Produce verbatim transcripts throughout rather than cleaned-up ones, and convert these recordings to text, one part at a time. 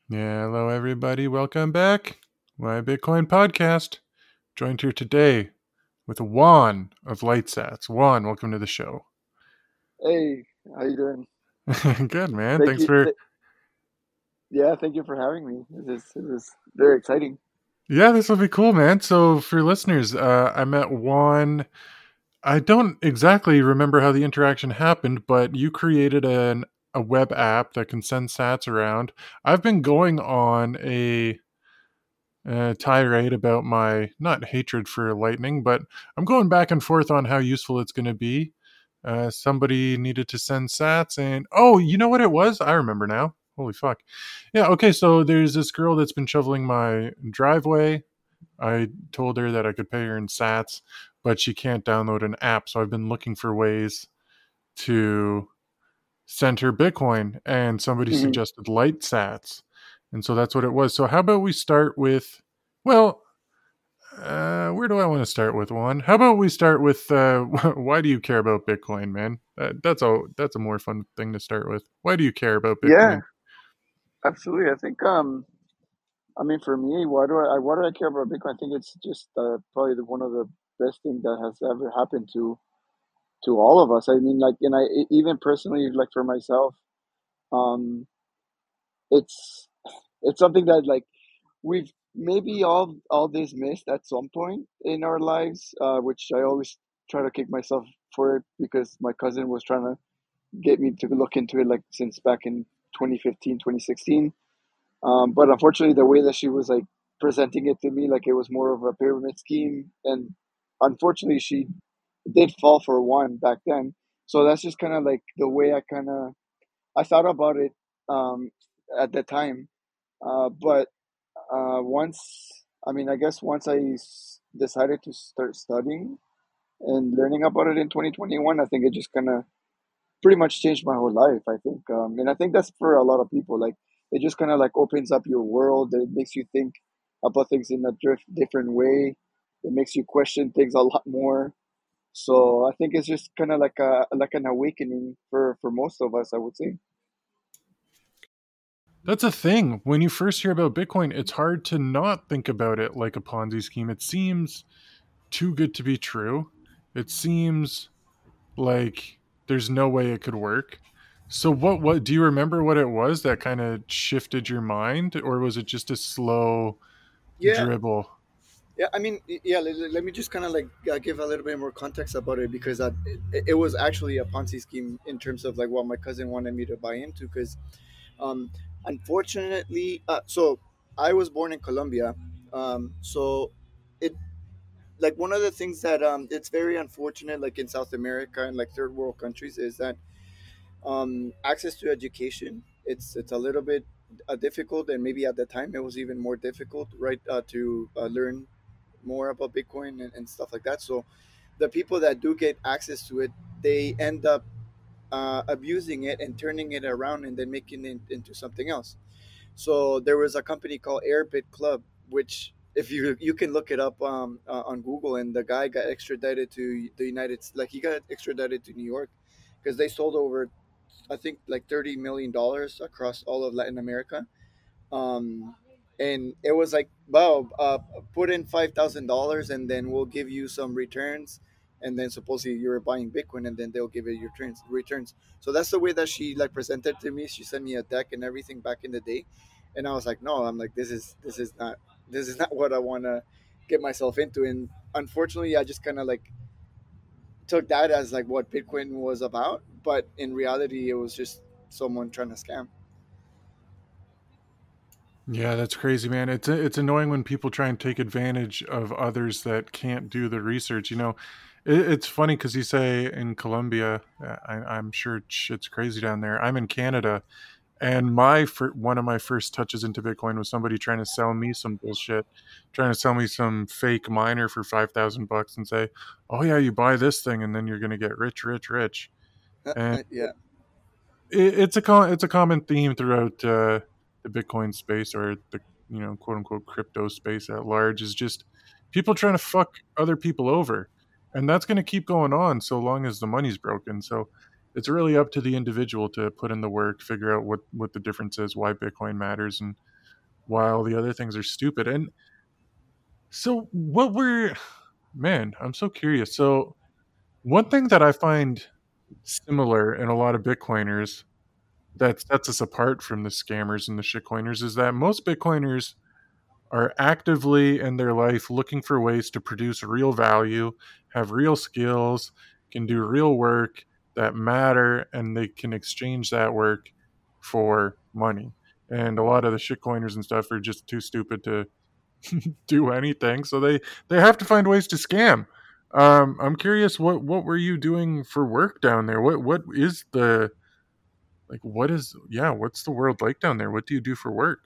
Yeah, hello everybody. Welcome back. My Bitcoin podcast. Joined here today with Juan of Lightsats. Juan, welcome to the show. Hey, how you doing? Good, man. Thank Thanks you. for Th- yeah, thank you for having me. This is, this is very exciting. Yeah, this will be cool, man. So for listeners, uh I met Juan. I don't exactly remember how the interaction happened, but you created an a web app that can send sats around. I've been going on a uh, tirade about my not hatred for Lightning, but I'm going back and forth on how useful it's going to be. Uh, somebody needed to send sats, and oh, you know what it was? I remember now. Holy fuck. Yeah, okay, so there's this girl that's been shoveling my driveway. I told her that I could pay her in sats, but she can't download an app, so I've been looking for ways to send her Bitcoin, and somebody hmm suggested light sats. And so that's what it was. So how about we start with, well, uh, where do I want to start with one? How about we start with uh, why do you care about Bitcoin, man? Uh, that's a that's a more fun thing to start with. Why do you care about Yeah, Bitcoin? absolutely. I think um, I mean, for me, why do I why do I care about Bitcoin? I think it's just uh, probably the, one of the best things that has ever happened to to all of us. I mean, like, and I e- even personally, like for myself, um, it's it's something that like we've maybe all all this missed at some point in our lives, uh, which I always try to kick myself for it because my cousin was trying to get me to look into it like since back in twenty fifteen, twenty sixteen. Um, but unfortunately, the way that she was like presenting it to me, like it was more of a pyramid scheme. And unfortunately, she did fall for one back then. So that's just kind of like the way I kind of I thought about it um, at the time. Uh, but uh, once, I mean, I guess once I s- decided to start studying and learning about it in twenty twenty-one, I think it just kind of pretty much changed my whole life, I think. Um, and I think that's for a lot of people. Like it just kind of like opens up your world. It makes you think about things in a diff- different way. It makes you question things a lot more. So I think it's just kind of like a like an awakening for for most of us, I would say. That's a thing. When you first hear about Bitcoin, it's hard to not think about it like a Ponzi scheme. It seems too good to be true. It seems like there's no way it could work. So what what do you remember what it was that kind of shifted your mind, or was it just a slow Yeah, dribble? yeah. I mean, y- yeah. Let, let me just kind of like uh, give a little bit more context about it because uh, it, it was actually a Ponzi scheme in terms of like what my cousin wanted me to buy into. Because Um, unfortunately, uh, so I was born in Colombia. Um, so it like one of the things that um, it's very unfortunate, like in South America and like third world countries, is that um, access to education it's it's a little bit uh, difficult, and maybe at the time it was even more difficult, right, uh, to uh, learn more about Bitcoin and, and stuff like that. So the people that do get access to it, they end up uh, abusing it and turning it around and then making it into something else. So there was a company called Airbit Club, which if you you can look it up um, uh, on Google, and the guy got extradited to the United, like he got extradited to New York because they sold over, I think, like thirty million dollars across all of Latin America. Um, and it was like, wow, uh, put in five thousand dollars, and then we'll give you some returns. And then supposedly you're buying Bitcoin, and then they'll give you your returns. Returns. So that's the way that she like presented to me. She sent me a deck and everything back in the day, and I was like, no, I'm like, this is this is not this is not what I want to get myself into. And unfortunately, I just kind of like took that as like what Bitcoin was about, but in reality, it was just someone trying to scam. Yeah, that's crazy, man. It's it's annoying when people try and take advantage of others that can't do the research. You know, it, it's funny because you say in Colombia, uh, I, I'm sure shit's crazy down there. I'm in Canada, and my fir- one of my first touches into Bitcoin was somebody trying to sell me some bullshit, trying to sell me some fake miner for five thousand bucks and say, "Oh yeah, you buy this thing and then you're gonna get rich, rich, rich." And Yeah. it, it's a com- it's a common theme throughout uh, the Bitcoin space, or the, you know, quote unquote crypto space at large, is just people trying to fuck other people over, and that's going to keep going on so long as the money's broken. So it's really up to the individual to put in the work, figure out what what the difference is, why Bitcoin matters, and while the other things are stupid. And so, what were, man, I'm so curious. So, one thing that I find similar in a lot of Bitcoiners that sets us apart from the scammers and the shitcoiners is that most Bitcoiners are actively in their life looking for ways to produce real value, have real skills, can do real work that matter, and they can exchange that work for money. And a lot of the shitcoiners and stuff are just too stupid to do anything, so they they have to find ways to scam. Um, I'm curious, what what were you doing for work down there? What what is the like what is yeah, what's the world like down there? What do you do for work?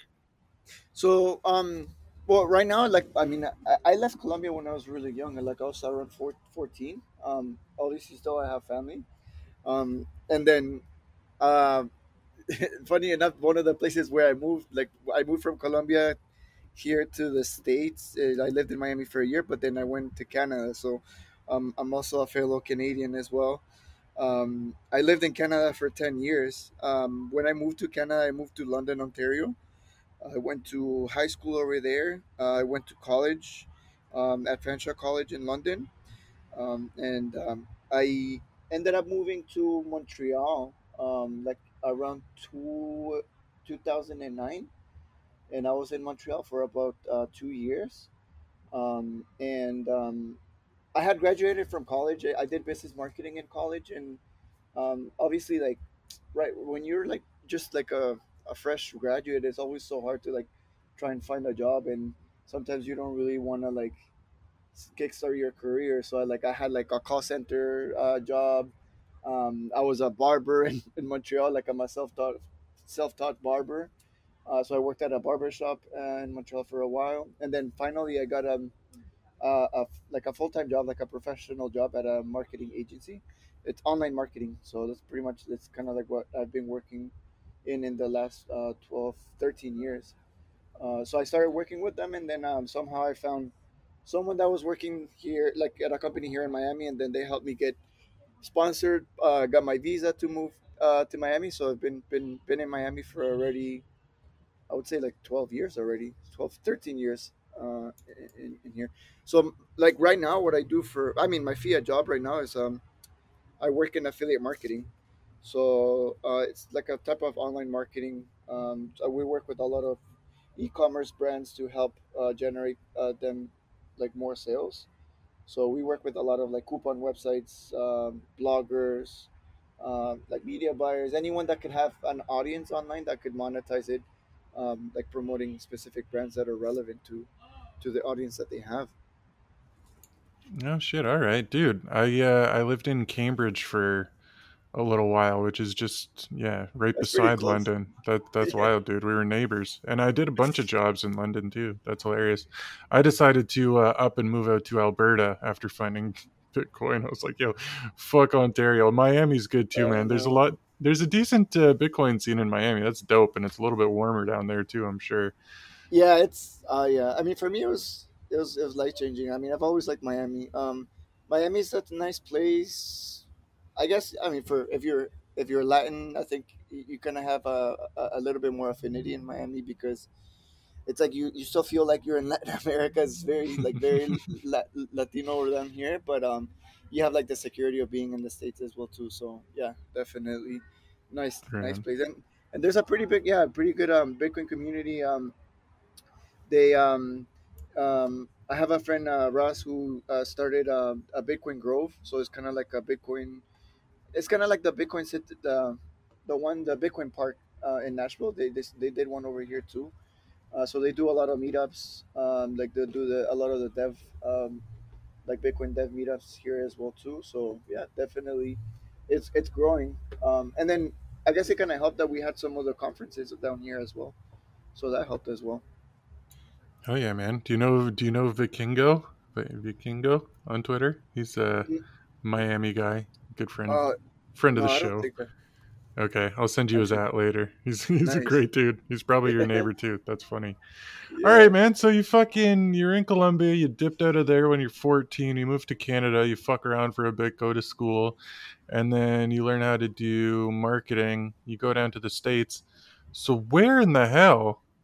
So, um, well, right now, like, I mean, I, I left Colombia when I was really young. Like, I was around four, fourteen. Um, obviously, still I have family. Um, and then, uh, funny enough, one of the places where I moved, like, I moved from Colombia here to the States. Uh, I lived in Miami for a year, but then I went to Canada. So, um, I'm also a fellow Canadian as well. Um, I lived in Canada for ten years. Um, when I moved to Canada, I moved to London, Ontario. I went to high school over there. Uh, I went to college um, at Fanshawe College in London, um, and um, I ended up moving to Montreal um, like around two, two thousand nine, and I was in Montreal for about uh, two years. Um, and um, I had graduated from college. I I did business marketing in college, and um, obviously, like, right when you're like just like a, a fresh graduate, it's always so hard to like try and find a job, and sometimes you don't really want to like kickstart your career. So I like I had like a call center uh, job. um, I was a barber in, in Montreal. Like, I'm a self-taught self-taught barber. Uh, so I worked at a barber shop uh, in Montreal for a while, and then finally I got um, uh, a, like a full-time job, like a professional job at a marketing agency. It's online marketing, so that's pretty much that's kind of like what I've been working in in the last uh, twelve thirteen years. Uh, so I started working with them, and then um, somehow I found someone that was working here, like at a company here in Miami, and then they helped me get sponsored. Uh, got my visa to move uh, to Miami, so I've been been been in Miami for already, I would say, like twelve years already, twelve thirteen years uh, in, in here. So, like, right now, what I do for, I mean, my Fiat job right now is um, I work in affiliate marketing. So uh, it's like a type of online marketing. Um, so we work with a lot of e-commerce brands to help uh, generate uh, them like more sales. So we work with a lot of like coupon websites, um, bloggers, um, like media buyers, anyone that could have an audience online that could monetize it, um, like promoting specific brands that are relevant to to the audience that they have. Oh shit! All right, dude. I uh, I lived in Cambridge for a little while, which is just yeah, right That's pretty beside close. London. That that's Yeah. wild, dude. We were neighbors, and I did a bunch of jobs in London too. That's hilarious. I decided to uh, up and move out to Alberta after finding Bitcoin. I was like, yo, fuck Ontario. Miami's good too, Oh man. There's a no. lot. There's a decent uh, Bitcoin scene in Miami. That's dope, and it's a little bit warmer down there too. I'm sure. Yeah, it's uh yeah. I mean, for me, it was it was it was life changing. I mean, I've always liked Miami. Um, Miami's such a nice place. I guess, I mean, for if you're if you're Latin, I think you, you kind of have a, a a little bit more affinity in Miami because it's like you, you still feel like you're in Latin America. It's very like very la- Latino down here, but um, you have like the security of being in the States as well too. So yeah, definitely nice nice Right. place. And and there's a pretty big, yeah, pretty good um Bitcoin community. Um, they um, um, I have a friend, uh, Ross, who uh, started uh, a Bitcoin Grove. So it's kind of like a Bitcoin. It's kind of like the Bitcoin city, the the one the Bitcoin Park uh, in Nashville. They, they they did one over here too. Uh, so they do a lot of meetups. Um, like they do the a lot of the dev um, like Bitcoin dev meetups here as well too. So yeah, definitely, it's it's growing. Um, and then I guess it kind of helped that we had some of the conferences down here as well. So that helped as well. Oh yeah, man. Do you know do you know Vikingo? Vi- Vikingo on Twitter? He's a Miami guy, good friend Uh, friend of no, the I don't show. think that. Okay, I'll send you his Okay, at later. He's he's a nice. great dude. He's probably your neighbor too. That's funny. All right, Yeah. man. So you fucking you're in Colombia. You dipped out of there when you're fourteen. You moved to Canada. You fuck around for a bit, go to school, and then you learn how to do marketing. You go down to the States. So where in the hell?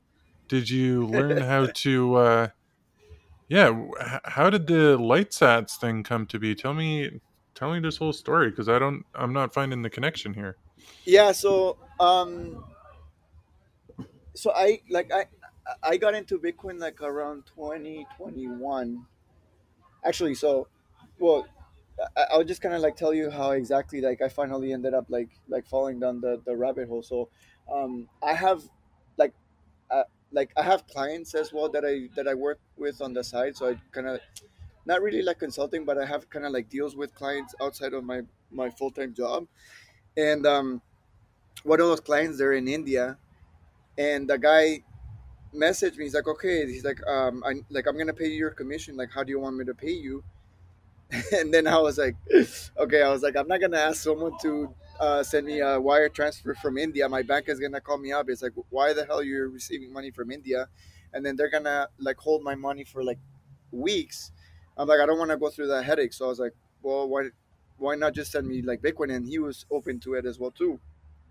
Did you learn how to? Uh, yeah, w- h- how did the LightSats thing come to be? Tell me, tell me this whole story because I don't, I'm not finding the connection here. Yeah. So um, so I like I I got into Bitcoin like around twenty twenty-one. Actually, so well, I, I'll just kind of like tell you how exactly like I finally ended up like like falling down the the rabbit hole. So um, I have like uh, like I have clients as well that I that I work with on the side. So I kind of not really like consulting, but I have kind of like deals with clients outside of my my full time job. And um, one of those clients, they're in India, and the guy messaged me. He's like, okay, he's like, um, I like I'm gonna pay you your commission. Like, how do you want me to pay you? And then I was like, okay, I was like, I'm not gonna ask someone to uh, send me a wire transfer from India. My bank is gonna call me up. It's like, why the hell you're receiving money from India? And then they're gonna like hold my money for like weeks. I'm like, I don't want to go through that headache. So I was like, well, why, why not just send me like Bitcoin? And he was open to it as well too.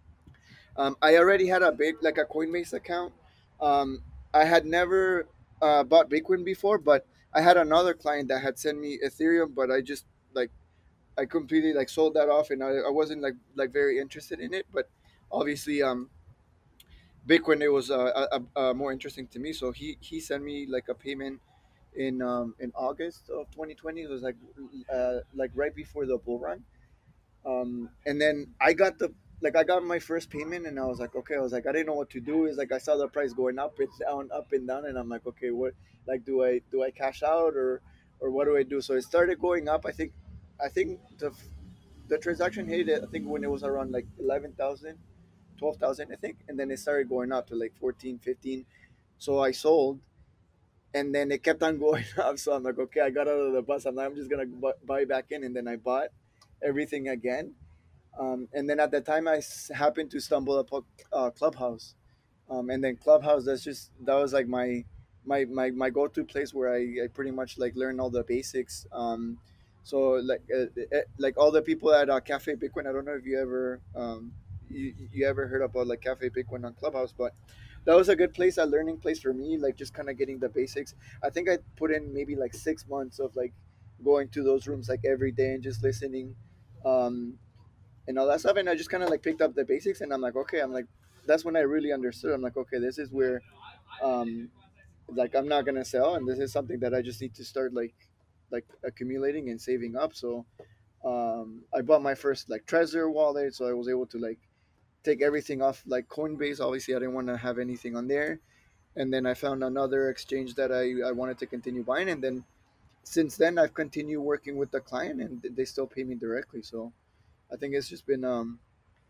Um, I already had a big like a Coinbase account. Um, I had never uh, bought Bitcoin before, but I had another client that had sent me Ethereum, but I just like I completely like sold that off, and I, I wasn't like like very interested in it. But obviously, um, Bitcoin it was uh, uh, uh, more interesting to me. So he he sent me like a payment in um, in August of twenty twenty. It was like uh, like right before the bull run. Um, and then I got the like I got my first payment, and I was like, okay, I was like, I didn't know what to do. Is like I saw the price going up and down, up and down, and I'm like, okay, what like do I do I cash out or or what do I do? So it started going up. I think I think the the transaction hit it. I think when it was around like eleven thousand, twelve thousand, I think, and then it started going up to like fourteen, fifteen. So I sold, and then it kept on going up. So I'm like, okay, I got out of the bus. I'm like, I'm just gonna bu- buy back in, and then I bought everything again. Um, and then at the time, I s- happened to stumble upon uh, Clubhouse, um, and then Clubhouse. That's just that was like my my my, my go to place where I, I pretty much like learn all the basics. Um, so like uh, uh, like all the people at uh, Cafe Bitcoin. I don't know if you ever um, you, you ever heard about like Cafe Bitcoin on Clubhouse, but that was a good place, a learning place for me. Like just kind of getting the basics. I think I put in maybe like six months of like going to those rooms like every day and just listening. Um, and all that stuff. And I just kind of like picked up the basics, and I'm like, okay, I'm like, that's when I really understood. I'm like, okay, this is where, um, like, I'm not gonna sell, and this is something that I just need to start like, like accumulating and saving up. So, um, I bought my first like Trezor wallet, so I was able to like take everything off like Coinbase. Obviously, I didn't want to have anything on there. And then I found another exchange that I, I wanted to continue buying, and then since then I've continued working with the client, and they still pay me directly. So I think it's just been um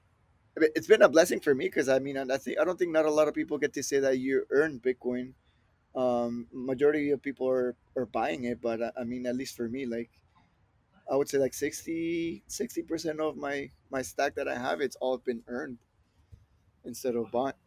I mean, it's been a blessing for me because I mean, I think I don't think not a lot of people get to say that you earn Bitcoin. Um, majority of people are, are buying it, but I, I mean, at least for me, like I would say, like sixty percent of my my stack that I have, it's all been earned instead of bought.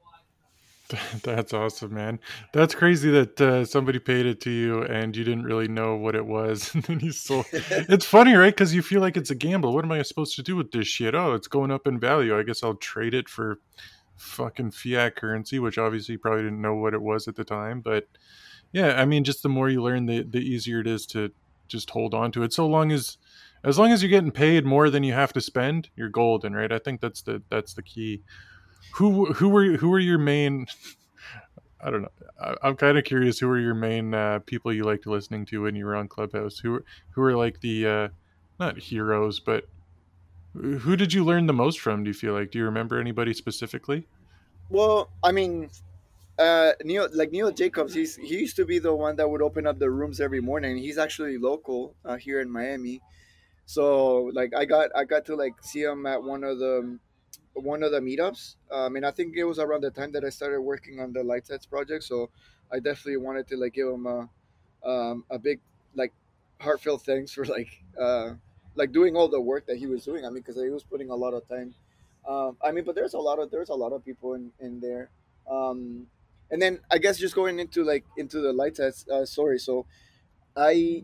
That's awesome, man. That's crazy that uh, somebody paid it to you and you didn't really know what it was, and then you sold. It's funny, right? Because you feel like it's a gamble. What am I supposed to do with this shit? Oh, it's going up in value. I guess I'll trade it for fucking fiat currency, which obviously you probably didn't know what it was at the time. But yeah, I mean, just the more you learn, the the easier it is to just hold on to it. So long as as long as you're getting paid more than you have to spend, you're golden, right? I think that's the that's the key. Who who were who were your main? I don't know. I, I'm kind of curious. Who are your main uh, people you liked listening to when you were on Clubhouse? Who who are like the uh, not heroes, but who did you learn the most from? Do you feel like? Do you remember anybody specifically? Well, I mean, uh, Neil like Neil Jacobs, he's he used to be the one that would open up the rooms every morning. He's actually local uh, here in Miami. So like I got I got to like see him at one of the one of the meetups. Um, and I think it was around the time that I started working on the light sets project. So I definitely wanted to like give him a um, a big like heartfelt thanks for like uh, like doing all the work that he was doing. I mean, because he was putting a lot of time. Um, I mean, but there's a lot of there's a lot of people in in there. Um, and then I guess just going into like into the light sets. Uh, sorry, so I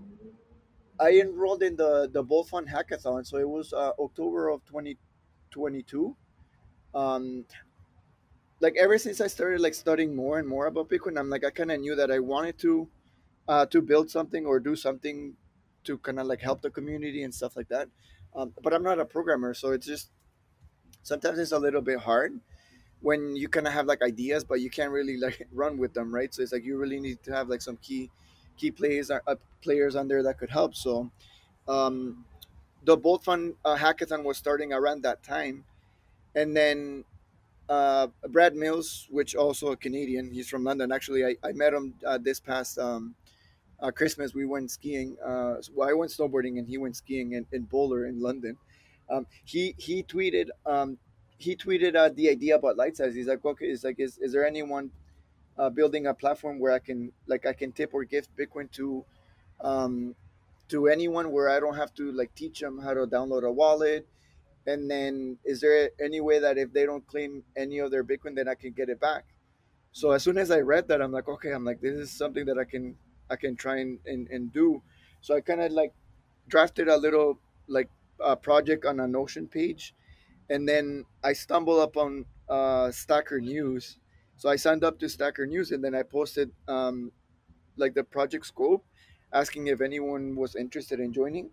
I enrolled in the the Bull Fun Hackathon. So it was uh, October of twenty twenty-two. Um, like ever since I started like studying more and more about Bitcoin, I'm like I kind of knew that I wanted to uh, to build something or do something to kind of like help the community and stuff like that. Um, but I'm not a programmer, so it's just sometimes it's a little bit hard when you kind of have like ideas, but you can't really like run with them, right? So it's like you really need to have like some key key players uh, players on there that could help. So um, the Bolt Fund uh, hackathon was starting around that time, and then uh, Brad Mills, which also a Canadian, he's from London. Actually, I, I met him uh, this past um, uh, Christmas. We went skiing. Uh, well, I went snowboarding, and he went skiing in, in Boulder in London. Um, he he tweeted um, he tweeted uh, the idea about light size. He's like, okay, is like, is, is there anyone uh, building a platform where I can like I can tip or gift Bitcoin to um, to anyone where I don't have to like teach them how to download a wallet. And then is there any way that if they don't claim any of their Bitcoin, then I can get it back? So as soon as I read that, I'm like, okay, I'm like, this is something that I can I can try and, and, and do. So I kind of like drafted a little like uh, project on a Notion page, and then I stumbled upon uh, Stacker News. So I signed up to Stacker News, and then I posted um, like the project scope, asking if anyone was interested in joining.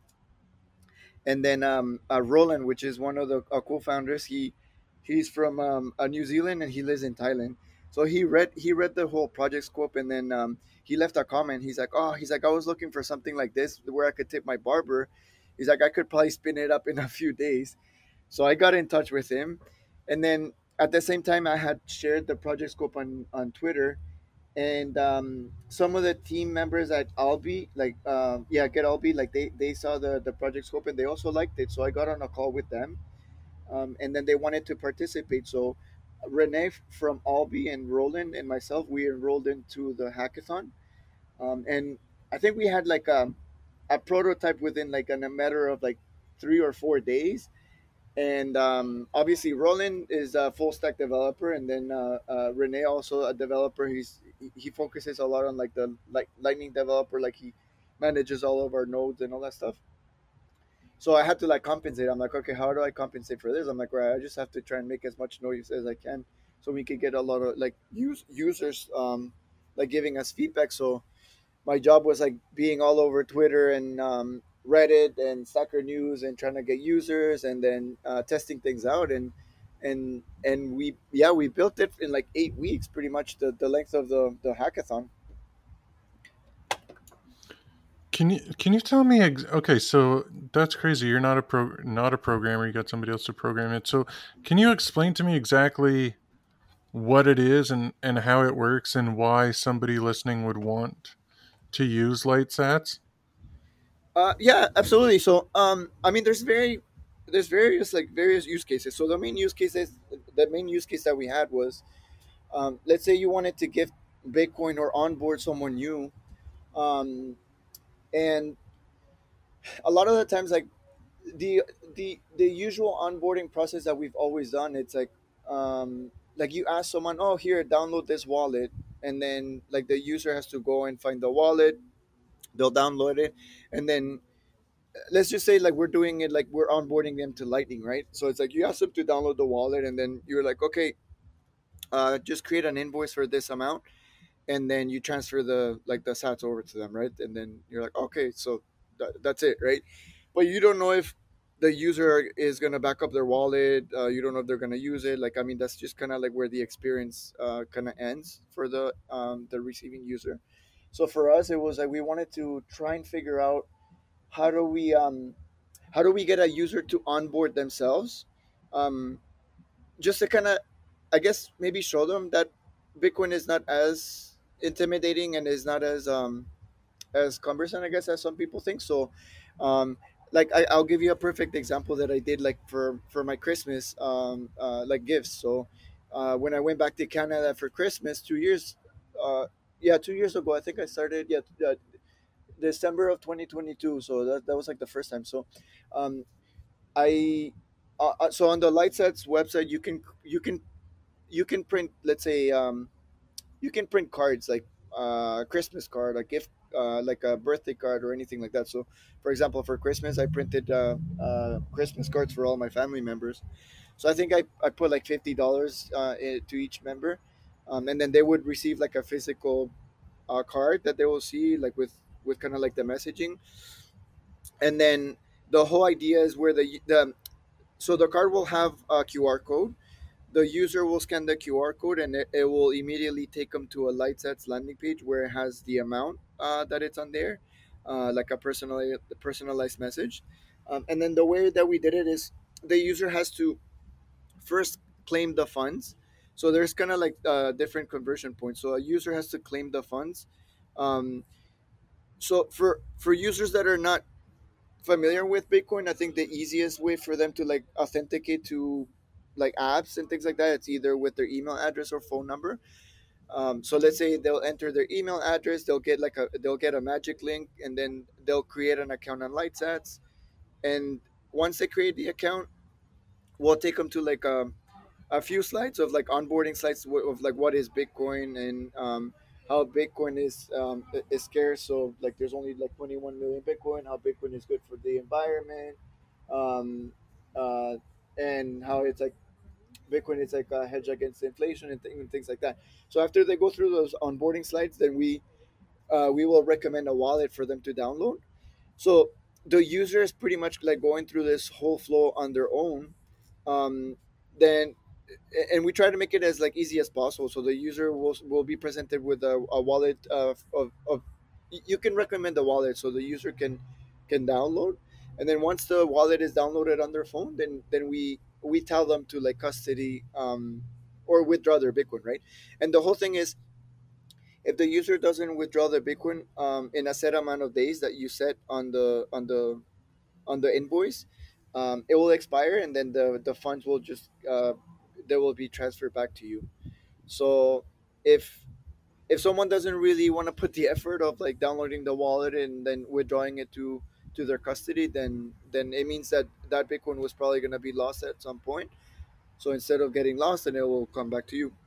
And then um, uh, Roland, which is one of the uh, co-founders, he he's from um, uh, New Zealand and he lives in Thailand. So he read he read the whole project scope, and then um, he left a comment. He's like, "Oh, he's like, I was looking for something like this where I could tip my barber." He's like, "I could probably spin it up in a few days." So I got in touch with him, and then at the same time, I had shared the project scope on on Twitter, and um, some of the team members at Albi, like um, yeah, Get Albi, like they they saw the the project scope and they also liked it. So I got on a call with them, um, and then they wanted to participate. So Renee from Albi and Roland and myself, we enrolled into the hackathon, um, and I think we had like a, a prototype within like in a matter of like three or four days. And um, obviously Roland is a full stack developer, and then uh, uh, Renee also a developer. He's he focuses a lot on like the like Lightning developer, like he manages all of our nodes and all that stuff. So I had to like compensate. I'm like, okay, how do I compensate for this? I'm like, right, I just have to try and make as much noise as I can, so we could get a lot of like use users um, like giving us feedback. So my job was like being all over Twitter and um, Reddit and Stacker News and trying to get users and then uh, testing things out, and and and we yeah we built it in like eight weeks, pretty much the, the length of the the hackathon. Can you can you tell me? Ex- okay, so that's crazy. You're not a pro, not a programmer. You got somebody else to program it. So, can you explain to me exactly what it is and and how it works and why somebody listening would want to use LightSats? Uh, yeah, absolutely. So um, I mean, there's very there's various like various use cases. So the main use cases the main use case that we had was um, let's say you wanted to give Bitcoin or onboard someone new, um, and a lot of the times like the the the usual onboarding process that we've always done, it's like um like you ask someone, oh, here, download this wallet, and then like the user has to go and find the wallet, they'll download it, and then let's just say like we're doing it like we're onboarding them to Lightning, right? So it's like you ask them to download the wallet, and then you're like, okay, uh, just create an invoice for this amount, and then you transfer the like the sats over to them, right? And then you're like, okay, so th- that's it, right? But you don't know if the user is going to back up their wallet. Uh, you don't know if they're going to use it. Like, I mean, that's just kind of like where the experience uh, kind of ends for the um, the receiving user. So for us, it was like we wanted to try and figure out how do we um, how do we get a user to onboard themselves, um, just to kind of, I guess, maybe show them that Bitcoin is not as intimidating and is not as um, as cumbersome, I guess, as some people think. So, um, like I, I'll give you a perfect example that I did like for for my Christmas um, uh, like gifts. So, uh, when I went back to Canada for Christmas two years, uh, yeah, two years ago, I think I started yeah uh, December of twenty twenty-two. So that, that was like the first time. So, um, I uh, uh, so on the Lightsets website, you can you can you can print, let's say um, you can print cards like uh, a Christmas card, a gift, uh, like a birthday card or anything like that. So, for example, for Christmas, I printed uh, uh, Christmas cards for all my family members. So I think I, I put like fifty dollars uh, i- to each member, um, and then they would receive like a physical uh, card that they will see like with with kind of like the messaging, and then the whole idea is where the the so the card will have a Q R code. The user will scan the Q R code, and it, it will immediately take them to a Lightsets landing page where it has the amount uh, that it's on there, uh, like a personalized personalized message. Um, and then the way that we did it is the user has to first claim the funds. So there's kind of like uh, different conversion points. So a user has to claim the funds. Um, so for for users that are not familiar with Bitcoin, I think the easiest way for them to like authenticate to like apps and things like that, it's either with their email address or phone number. Um, so let's say they'll enter their email address, they'll get like a they'll get a magic link, and then they'll create an account on Lightsats. And once they create the account, we'll take them to like a a few slides of like onboarding slides of of, like what is Bitcoin and um, how Bitcoin is um, is scarce. So like there's only like twenty-one million Bitcoin. How Bitcoin is good for the environment, um, uh, and how it's like Bitcoin is like a hedge against inflation and, th- and things like that. So after they go through those onboarding slides, then we uh, we will recommend a wallet for them to download. So the user is pretty much like going through this whole flow on their own. Um, then and we try to make it as like easy as possible. So the user will, will be presented with a, a wallet of, of, of you can recommend the wallet so the user can can download, and then once the wallet is downloaded on their phone, then then we we tell them to like custody um, or withdraw their Bitcoin, right? And the whole thing is if the user doesn't withdraw their Bitcoin um, in a set amount of days that you set on the on the on the invoice, um, it will expire, and then the the funds will just uh, they will be transferred back to you. So if if someone doesn't really want to put the effort of like downloading the wallet and then withdrawing it to to their custody, then then it means that that Bitcoin was probably going to be lost at some point. So instead of getting lost, then it will come back to you.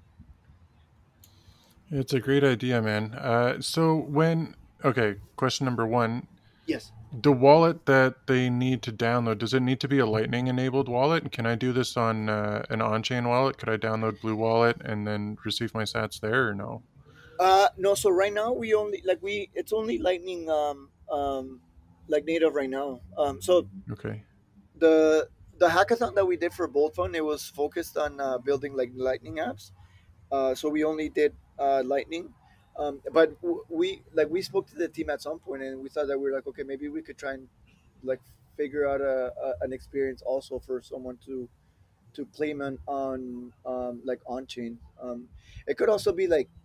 It's a great idea, man. Uh, so when okay, question number one: Yes. the wallet that they need to download, does it need to be a Lightning enabled wallet? Can I do this on uh, an on-chain wallet? Could I download Blue Wallet and then receive my Sats there, or no? Uh no. So right now we only like we it's only Lightning um um like native right now. Um so Okay. the the hackathon that we did for Bolt Fund, it was focused on uh, building like Lightning apps. Uh, so we only did uh, Lightning. Um, but w- we like we spoke to the team at some point, and we thought that we were like, okay, maybe we could try and like figure out a, a an experience also for someone to to claim on on um, like on chain. Um, it could also be like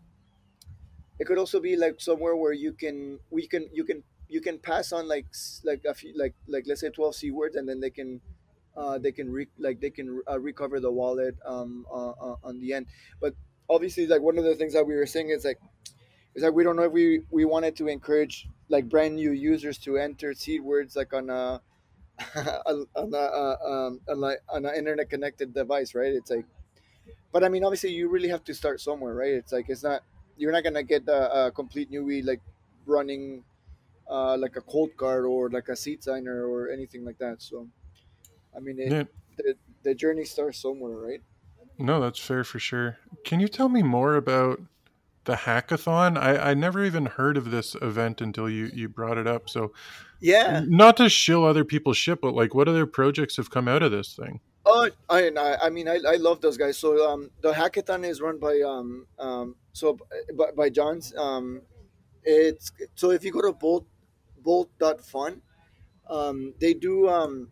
it could also be like somewhere where you can we can you can you can pass on like s- like a few like like let's say twelve c words, and then they can uh, they can re- like they can uh, recover the wallet um, uh, uh, on the end. But obviously, like one of the things that we were saying is like is that we don't know if we we wanted to encourage like brand new users to enter seed words like on a on a uh, um, on, like, on an internet connected device, right? It's like, but I mean, obviously, you really have to start somewhere, right? It's like it's not you're not gonna get a, a complete newbie like running uh, like a cold card or like a seat signer or anything like that. So I mean, it Yeah, the, the journey starts somewhere, right? no, that's fair for sure. Can you tell me more about the hackathon? I, I never even heard of this event until you, you brought it up. So, Yeah. not to shill other people's shit, but like, what other projects have come out of this thing? Oh, I I I mean, I, I love those guys. So um, the hackathon is run by um um so by, by John's um it's so if you go to bolt bolt dot fun um they do um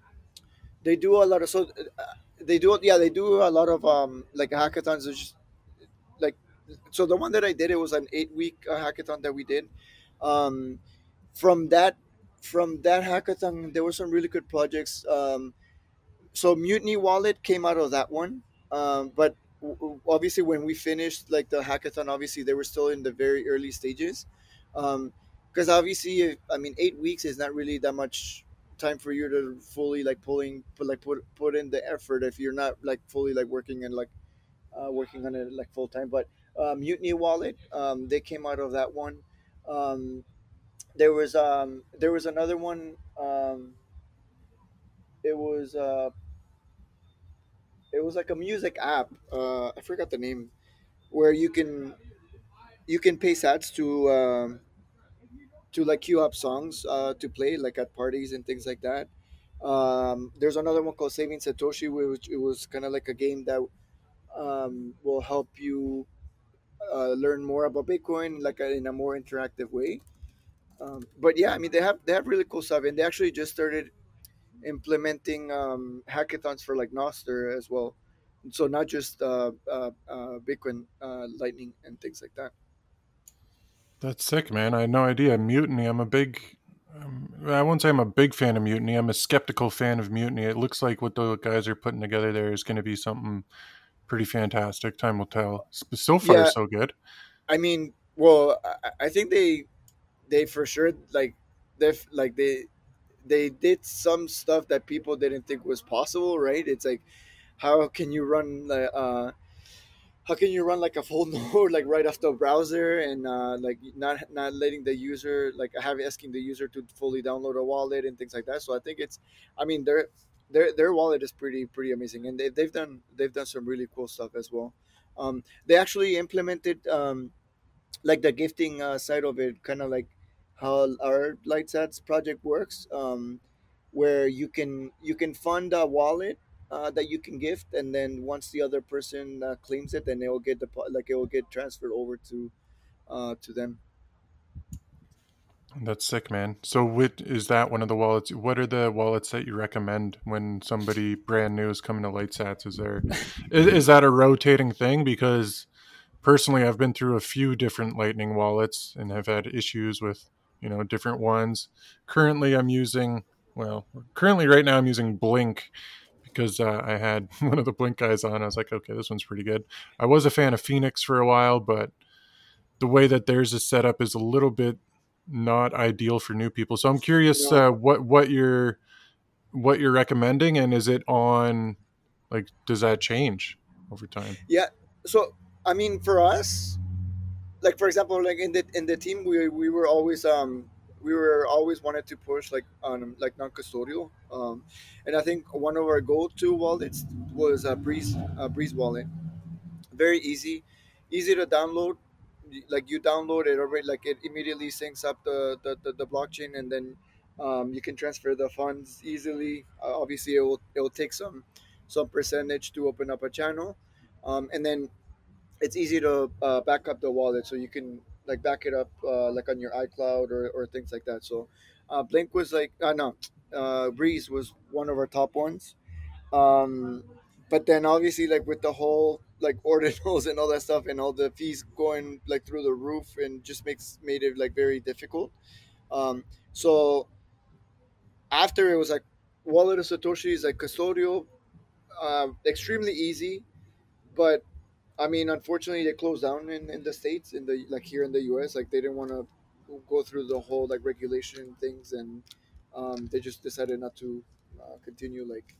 they do a lot of so uh, they do yeah they do a lot of um like hackathons which is like so the one that I did, it was an eight week uh, hackathon that we did. Um, from that from that hackathon, there were some really good projects. Um, so Mutiny Wallet came out of that one, um, but w- w- obviously when we finished like the hackathon, obviously they were still in the very early stages, because obviously I mean eight weeks is not really that much time for you to fully like pulling put like put put in the effort if you're not like fully like working in like uh, working on it like full time. But uh, Mutiny Wallet, um, they came out of that one. Um, there was um, there was another one. Um, it was uh, it was like a music app. Uh, I forgot the name, where you can you can pay sats to um, to like queue up songs uh, to play like at parties and things like that. Um, there's another one called Saving Satoshi, which it was kind of like a game that um, will help you uh, learn more about Bitcoin like uh, in a more interactive way. Um, but yeah, I mean they have they have really cool stuff, and they actually just started implementing um, hackathons for like Nostr as well. So not just uh, uh, uh, Bitcoin, uh, Lightning, and things like that. That's sick, man. I had no idea. Mutiny. I'm a big. Um, I won't say I'm a big fan of Mutiny. I'm a skeptical fan of Mutiny. It looks like what the guys are putting together there is going to be something pretty fantastic. Time will tell. So far, Yeah, so good. I mean, well, I, I think they they for sure like they like they they did some stuff that people didn't think was possible, right? It's like how can you run like uh how can you run like a full node like right off the browser and uh, like not not letting the user like have asking the user to fully download a wallet and things like that. So I think it's, I mean their their their wallet is pretty pretty amazing, and they, they've done they've done some really cool stuff as well. Um, they actually implemented um, like the gifting uh, side of it, kind of like how our lightsats project works, um, where you can you can fund a wallet uh, that you can gift, and then once the other person uh, claims it, then it will get the like it will get transferred over to uh, to them. That's sick, man. So, what is that one of the wallets? What are the wallets that you recommend when somebody brand new is coming to LightSats? Is there is, is that a rotating thing? Because personally, I've been through a few different Lightning wallets and have had issues with you know different ones. Currently, I'm using well, currently right now I'm using Blink because uh, I had one of the Blink guys on. I was like, okay, this one's pretty good. I was a fan of Phoenix for a while, but the way that theirs is set up is a little bit not ideal for new people. So I'm curious No, uh, what what you're what you're recommending, and is it on like does that change over time? yeah. So I mean, for us, like for example, like in the in the team, we we were always um we were always wanted to push like on like non-custodial, um, and I think one of our go-to wallets was a Breeze a Breeze wallet. Very easy, easy to download. Like you download it already, like it immediately syncs up the the, the, the blockchain, and then um, you can transfer the funds easily. Uh, obviously, it will it will take some some percentage to open up a channel, um, and then it's easy to uh, back up the wallet, so you can like back it up uh, like on your iCloud or, or things like that. So uh, Blink was like uh, no, uh, Breeze was one of our top ones. Um, but then obviously like with the whole like ordinals and all that stuff and all the fees going like through the roof and just makes made it like very difficult. Um, so after it was like wallet of Satoshi is like custodial, uh, extremely easy, but I mean, unfortunately, they closed down in, in the states, in the like here in the U S. Like they didn't want to go through the whole like regulation things, and um, they just decided not to uh, continue like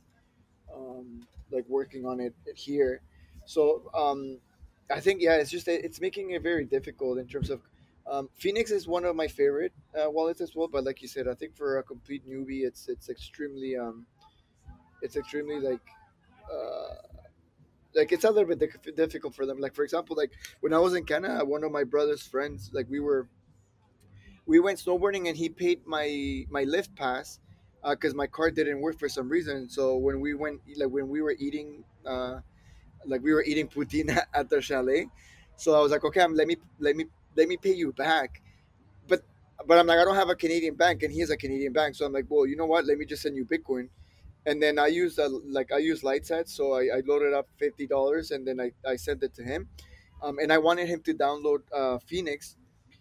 um, like working on it here. So um, I think yeah, it's just it's making it very difficult in terms of. Um, Phoenix is one of my favorite uh, wallets as well, but like you said, I think for a complete newbie, it's it's extremely um, it's extremely like uh, like it's a little bit diff- difficult for them. Like for example, like when I was in Canada, one of my brother's friends, like we were we went snowboarding and he paid my my lift pass because uh, my card didn't work for some reason. So when we went, like when we were eating, uh, like we were eating poutine at the chalet, so I was like, okay, I'm, let me let me let me pay you back. But but I'm like, I don't have a Canadian bank, and he has a Canadian bank, so I'm like, well, you know what? Let me just send you Bitcoin. And then I used a, like I used Lightsat, so I, I loaded up fifty dollars, and then I, I sent it to him, um, and I wanted him to download uh, Phoenix,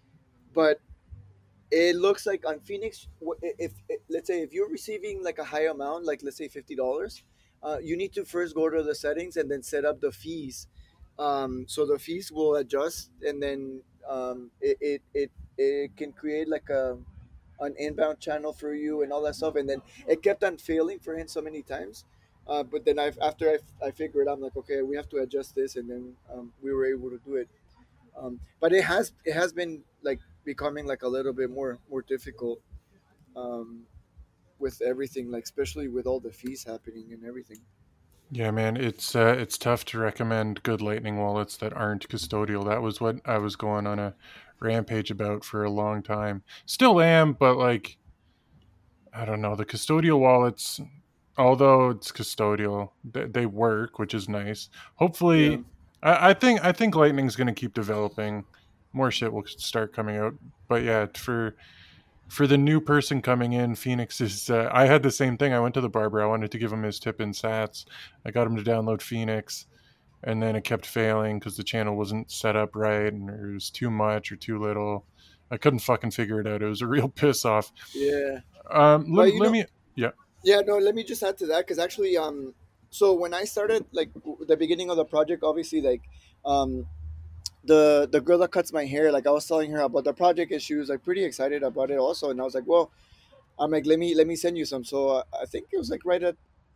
but it looks like on Phoenix, if, if let's say if you're receiving like a high amount, like let's say fifty dollars, uh, you need to first go to the settings and then set up the fees. Um, so the fees will adjust, and then um, it, it it it can create like a an inbound channel for you and all that stuff. And then it kept on failing for him so many times. Uh, but then I after I, I figured I'm like, okay, we have to adjust this, and then um, we were able to do it. Um, but it has it has been like becoming like a little bit more more difficult um, with everything, like especially with all the fees happening and everything. Yeah, man, it's uh, it's tough to recommend good Lightning wallets that aren't custodial. That was what I was going on a rampage about for a long time. Still am, but like I don't know, the custodial wallets, although it's custodial, they, they work, which is nice. Yeah. Hopefully, I, I think I think Lightning's going to keep developing. More shit will start coming out. But yeah, for for the new person coming in, Phoenix is. Uh, I had the same thing. I went to the barber. I wanted to give him his tip in Sats. I got him to download Phoenix, and then it kept failing because the channel wasn't set up right, and it was too much or too little. I couldn't fucking figure it out. It was a real piss off. Yeah. Um, let, But you let know, me. Yeah. yeah, no, let me just add to that because actually, um, so when I started, like w- the beginning of the project, obviously, like, um, the the girl that cuts my hair, like I was telling her about the project, and she was like pretty excited about it also, and I was like, well, I'm like, let me let me send you some. So uh, I think it was like right at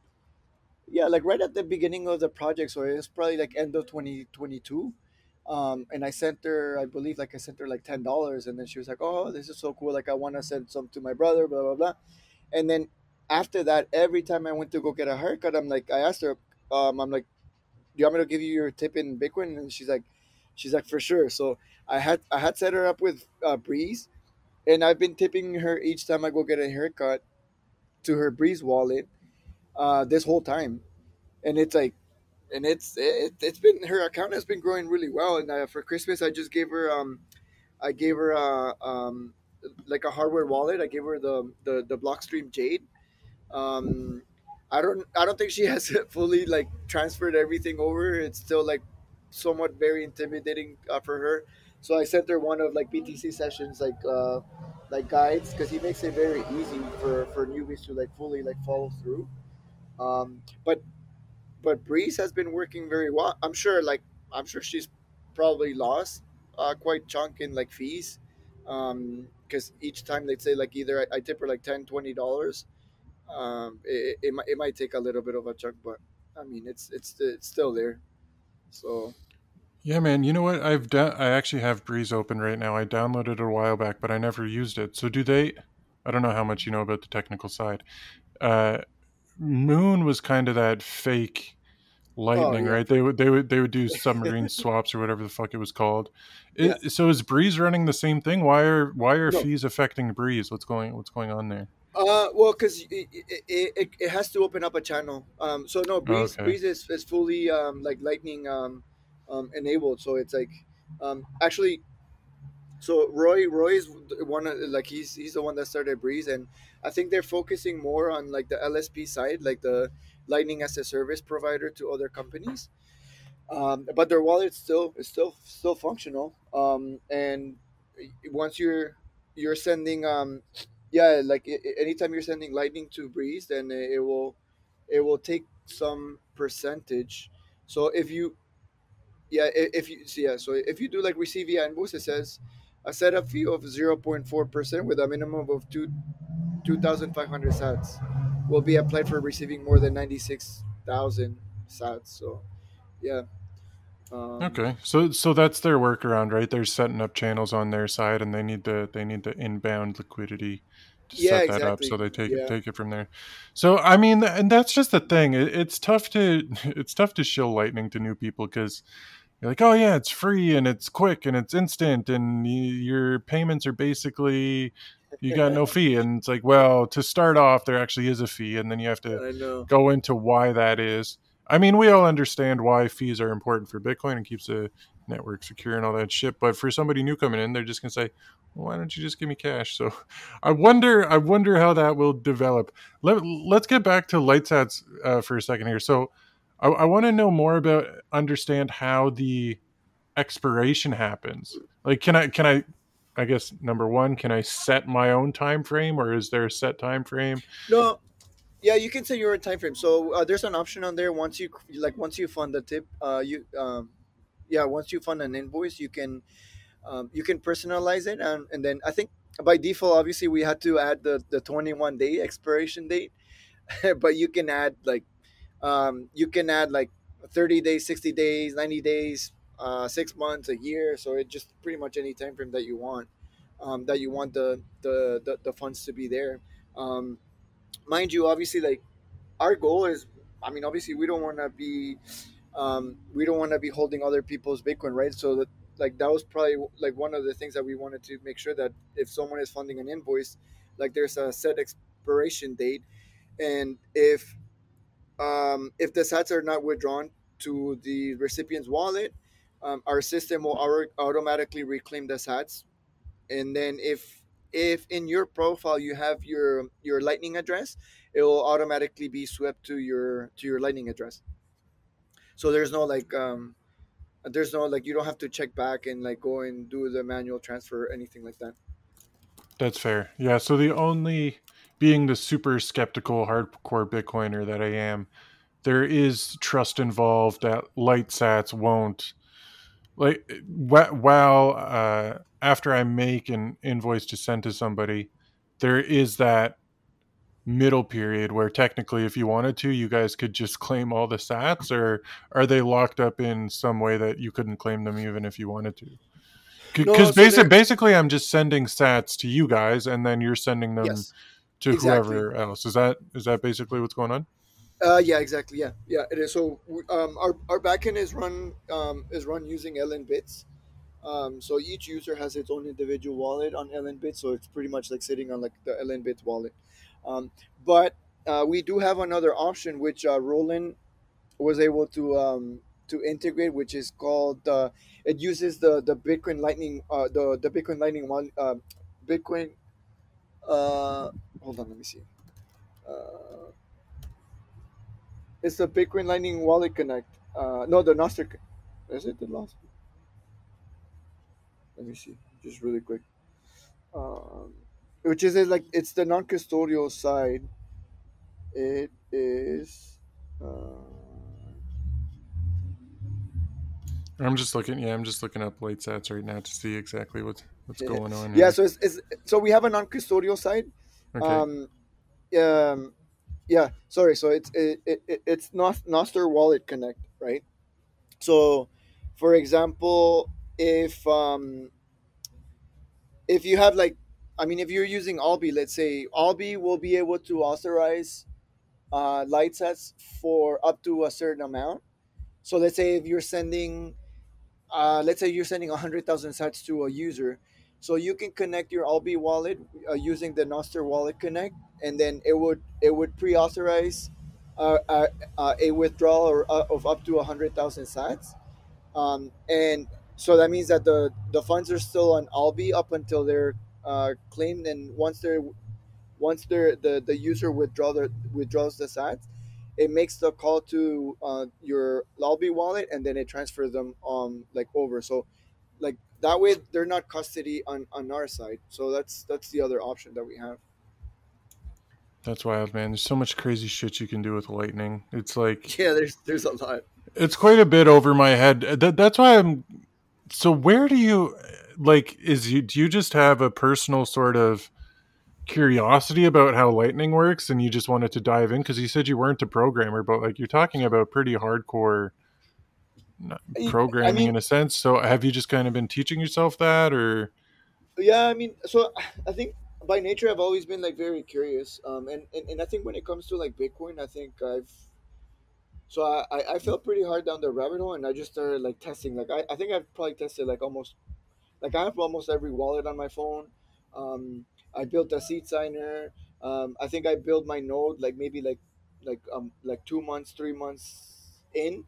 yeah, like right at the beginning of the project, so it was probably like end of twenty twenty-two. Um, and I sent her, I believe, like I sent her like ten dollars, and then she was like, "Oh, this is so cool! Like I want to send some to my brother, blah blah blah." And then after that, every time I went to go get a haircut, I'm like, I asked her, um, I'm like, "Do you want me to give you your tip in Bitcoin?" And she's like, "She's like for sure." So I had I had set her up with uh, Breeze, and I've been tipping her each time I go get a haircut to her Breeze wallet uh, this whole time, and it's like, and it's it, it's been her account has been growing really well. And uh, for Christmas, I just gave her um I gave her uh, um like a hardware wallet. I gave her the the the Blockstream Jade. Um, I don't I don't think she has fully like transferred everything over. It's still like somewhat very intimidating uh, for her. So I sent her one of like B T C sessions like uh like guides because he makes it very easy for for newbies to like fully like follow through. Um, but but Breeze has been working very well. I'm sure, like I'm sure she's probably lost uh, quite chunk in like fees, because each time they'd say like either I, I tip her like ten, twenty dollars. Um, it, it, might, it might take a little bit of a chunk, but I mean it's it's it's still there. So Yeah, man. You know what? I've da- I actually have Breeze open right now. I downloaded it a while back, but I never used it. So do they? I don't know how much you know about the technical side. Uh, Moon was kind of that fake oh Lightning, yeah, right? for, They would they would they would do submarine swaps or whatever the fuck it was called. yeah. It, so is Breeze running the same thing? Why are why are No, fees affecting Breeze? What's going what's going on there? Uh, well, because it, it, it, it has to open up a channel. Um, so no, Breeze Okay. Breeze is, is fully um, like Lightning um, um, enabled. So it's like um, actually, so Roy Roy is one of, like he's he's the one that started Breeze, and I think they're focusing more on like the L S P side, like the Lightning as a service provider to other companies. Um, but their wallet still is still still functional. Um, and once you're you're sending um, yeah, like i- i- anytime you're sending Lightning to Breeze, then it, it will it will take some percentage. So if you yeah i- if you so yeah so if you do like receive via invoice, it says a setup fee of zero point four percent with a minimum of two two thousand five hundred sats will be applied for receiving more than ninety six thousand sats. So yeah. Um, Okay. So so that's their workaround, right? They're setting up channels on their side and they need the they need the inbound liquidity to yeah, set that up so exactly. they take it Yeah, take it from there. So I mean and that's just the thing. It, it's tough to it's tough to show Lightning to new people cuz you're like, "Oh yeah, it's free and it's quick and it's instant and y- your payments are basically you got no fee." And it's like, "Well, to start off there actually is a fee and then you have to I know. go into why that is." I mean, we all understand why fees are important for Bitcoin and keeps the network secure and all that shit. But for somebody new coming in, they're just gonna say, well, "Why don't you just give me cash?" So, I wonder, I wonder how that will develop. Let Let's get back to Lightsats uh, for a second here. So, I, I want to know more about understand how the expiration happens. Like, can I can I I guess number one, can I set my own time frame, or is there a set time frame? No, yeah, you can say your time frame. So uh, there's an option on there. Once you like, once you fund the tip, uh, you um, yeah, once you fund an invoice, you can um, you can personalize it, and, and then I think by default, obviously, we had to add the the twenty-one day expiration date, but you can add like um, you can add like thirty days, sixty days, ninety days, uh, six months, a year. So it just pretty much any time frame that you want, um, that you want the the the, the funds to be there. Um, mind you, obviously, like our goal is I mean, obviously, we don't want to be um, we don't want to be holding other people's Bitcoin, right? So that like that was probably like one of the things that we wanted to make sure that if someone is funding an invoice, like there's a set expiration date, and if um, if the sats are not withdrawn to the recipient's wallet, um, our system will au- automatically reclaim the sats. And then if if in your profile you have your your Lightning address, it will automatically be swept to your to your Lightning address. So there's no like um, there's no like you don't have to check back and like go and do the manual transfer or anything like that. That's fair. Yeah. So the only, being the super skeptical hardcore Bitcoiner that I am, there is trust involved that LightSats won't, like, wh- while uh, after I make an invoice to send to somebody, there is that middle period where technically if you wanted to, you guys could just claim all the sats, or are they locked up in some way that you couldn't claim them even if you wanted to? No, Because so basic, there, basically I'm just sending sats to you guys and then you're sending them yes, to exactly. whoever else. Is that is that basically what's going on? Uh, yeah, exactly. Yeah, yeah, it is. So um, our our backend is run um, is run using L N bits. Um, so each user has its own individual wallet on L N bits. So it's pretty much like sitting on like the L N bits wallet. Um, but uh, we do have another option which uh, Roland was able to um, to integrate, which is called uh, it uses the the Bitcoin Lightning uh, the the Bitcoin Lightning one uh, Bitcoin. Uh, hold on, let me see. Uh, it's the Bitcoin Lightning Wallet Connect. Uh, no, the Nostr. Is it the last? Let me see, just really quick. Um, which is like it's the non-custodial side. It is. Uh, I'm just looking. Yeah, I'm just looking up late sats right now to see exactly what's what's going on yeah, here. so it's, it's so we have a non-custodial side. Okay. Um, um, yeah, sorry. So it's it, it, it's not Nostr Wallet Connect, right? So, for example, if um, if you have like, I mean, if you're using Albi, let's say Albi will be able to authorize uh, light sets for up to a certain amount. So let's say if you're sending, uh, let's say you're sending one hundred thousand sats to a user, so you can connect your Albi wallet uh, using the Nostr Wallet Connect, and then it would it would pre-authorize uh, uh, uh, a withdrawal or, uh, of up to one hundred thousand sats, um, and so that means that the the funds are still on Albi up until they're uh, claimed, and once they're once they're, the the user withdraw their, withdraws the sats, it makes the call to uh, your Albi wallet, and then it transfers them um like over. So like that way they're not custody on on our side. So that's that's the other option that we have. That's wild, man. There's so much crazy shit you can do with lightning. It's like, Yeah, there's there's a lot. it's quite a bit over my head. That, that's why I'm. So where do you, like? Is you do you just have a personal sort of curiosity about how lightning works, and you just wanted to dive in because you said you weren't a programmer, but like you're talking about pretty hardcore I, I programming mean, in a sense. So have you just kind of been teaching yourself that, or? yeah, I mean, so I think by nature I've always been like very curious, um, and, and and I think when it comes to like Bitcoin, I think I've so I I I fell pretty hard down the rabbit hole, and I just started like testing. Like I, I think I've probably tested like almost like I have almost every wallet on my phone. Um, I built a seed signer. Um, I think I built my node like maybe like like um like two months, three months in.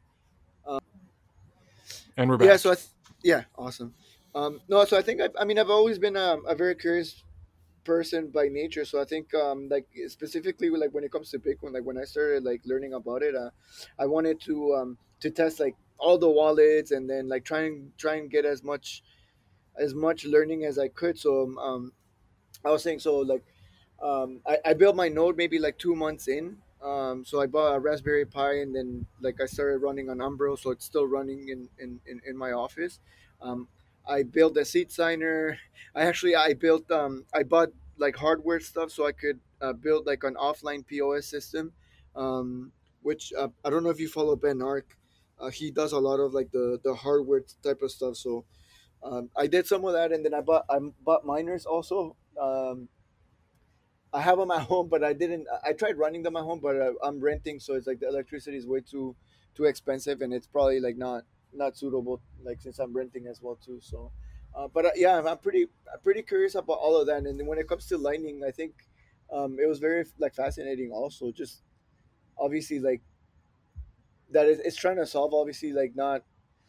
And we're Yeah, so I back. th- yeah, awesome. Um, no, so I think I, I mean I've always been a, a very curious person by nature. So I think um like specifically like when it comes to Bitcoin, like when I started like learning about it, uh, I wanted to um to test like all the wallets, and then like try and try and get as much as much learning as I could. So um, um I was saying so like um, I, I built my node maybe like two months in. Um, so I bought a Raspberry Pi, and then like I started running on Umbro, so it's still running in in, in, in my office. Um, I built a seat signer. I actually I built um, I bought like hardware stuff so I could uh, build like an offline P O S system, um, which uh, I don't know if you follow Ben Ark. Uh, he does a lot of like the the hardware type of stuff. So um, I did some of that, and then I bought I bought miners also. Um, I have them at home, but I didn't. I tried running them at home, but uh, I'm renting, so it's like the electricity is way too too expensive, and it's probably like not not suitable. Like since I'm renting as well too, so. Uh, but uh, yeah, I'm I'm pretty I'm pretty curious about all of that. And then when it comes to Lightning, I think um, it was very like fascinating. Also, just obviously like that it, it's trying to solve obviously like not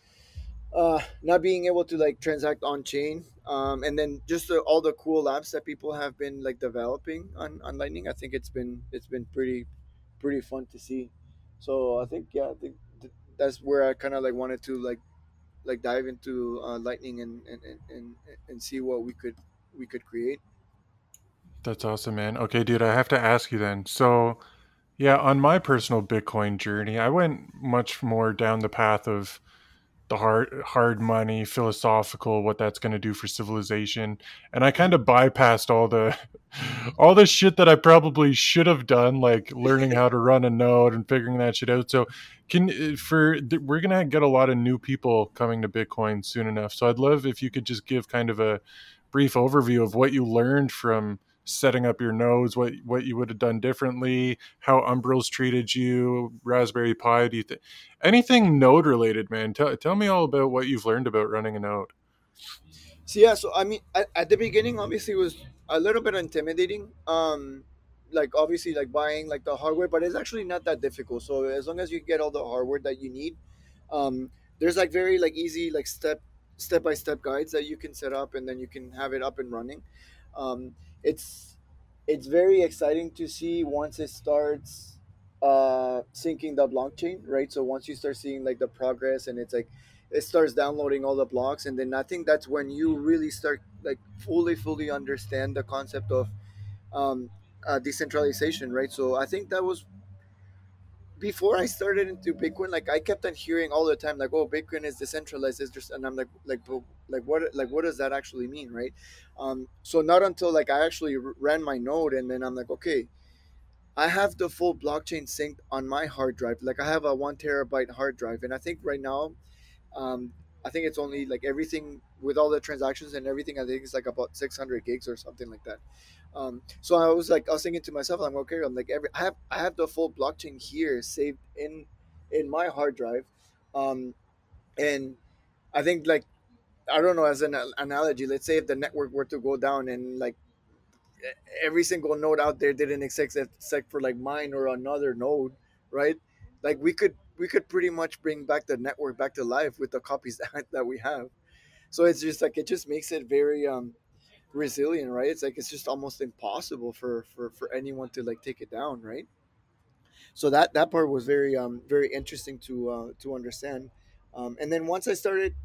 uh not being able to like transact on chain, um and then just the, all the cool apps that people have been like developing on on Lightning. I think it's been it's been pretty pretty fun to see. So I think yeah, I think th- that's where I kind of like wanted to like like dive into uh, Lightning and and, and and and see what we could we could create. That's awesome, man. Okay, dude, I have to ask you then. So, yeah, on my personal Bitcoin journey, I went much more down the path of the hard hard money, philosophical, what that's going to do for civilization, and I kind of bypassed all the all the shit that I probably should have done, like learning how to run a node and figuring that shit out. So, can uh, for we're gonna get a lot of new people coming to Bitcoin soon enough. So, I'd love if you could just give kind of a brief overview of what you learned from setting up your nodes, what what you would have done differently, how Umbrels treated you, Raspberry Pi. Do you think anything node related, man? Tell tell me all about what you've learned about running a node. So yeah, so I mean, at, at the beginning, obviously, it was a little bit intimidating. Um, like obviously, like buying like the hardware, but it's actually not that difficult. So as long as you get all the hardware that you need, um, there's like very like easy like step step by step guides that you can set up, and then you can have it up and running. Um, it's it's very exciting to see once it starts uh, syncing the blockchain, right? So once you start seeing like the progress, and it's like it starts downloading all the blocks, and then I think that's when you really start like fully fully understand the concept of um, uh, decentralization, right? So I think that was before I started into Bitcoin. Like I kept on hearing all the time, like, "Oh, Bitcoin is decentralized," it's just, and I'm like, like, but, like what, like what does that actually mean, right? Um, so not until like I actually r- ran my node, and then I'm like, okay, I have the full blockchain synced on my hard drive. Like I have a one terabyte hard drive, and I think right now um, I think it's only like everything with all the transactions and everything. I think it's like about six hundred gigs or something like that. Um, so I was like, I was thinking to myself, I'm okay. I'm like, every I have I have the full blockchain here saved in in my hard drive, um, and I think like I don't know, as an analogy, let's say if the network were to go down and like every single node out there didn't exist except for like mine or another node, right? Like we could we could pretty much bring back the network back to life with the copies that, that we have. So it's just like it just makes it very um resilient, right? It's like it's just almost impossible for for for anyone to like take it down, right? So that that part was very um very interesting to uh to understand. Um and then once I started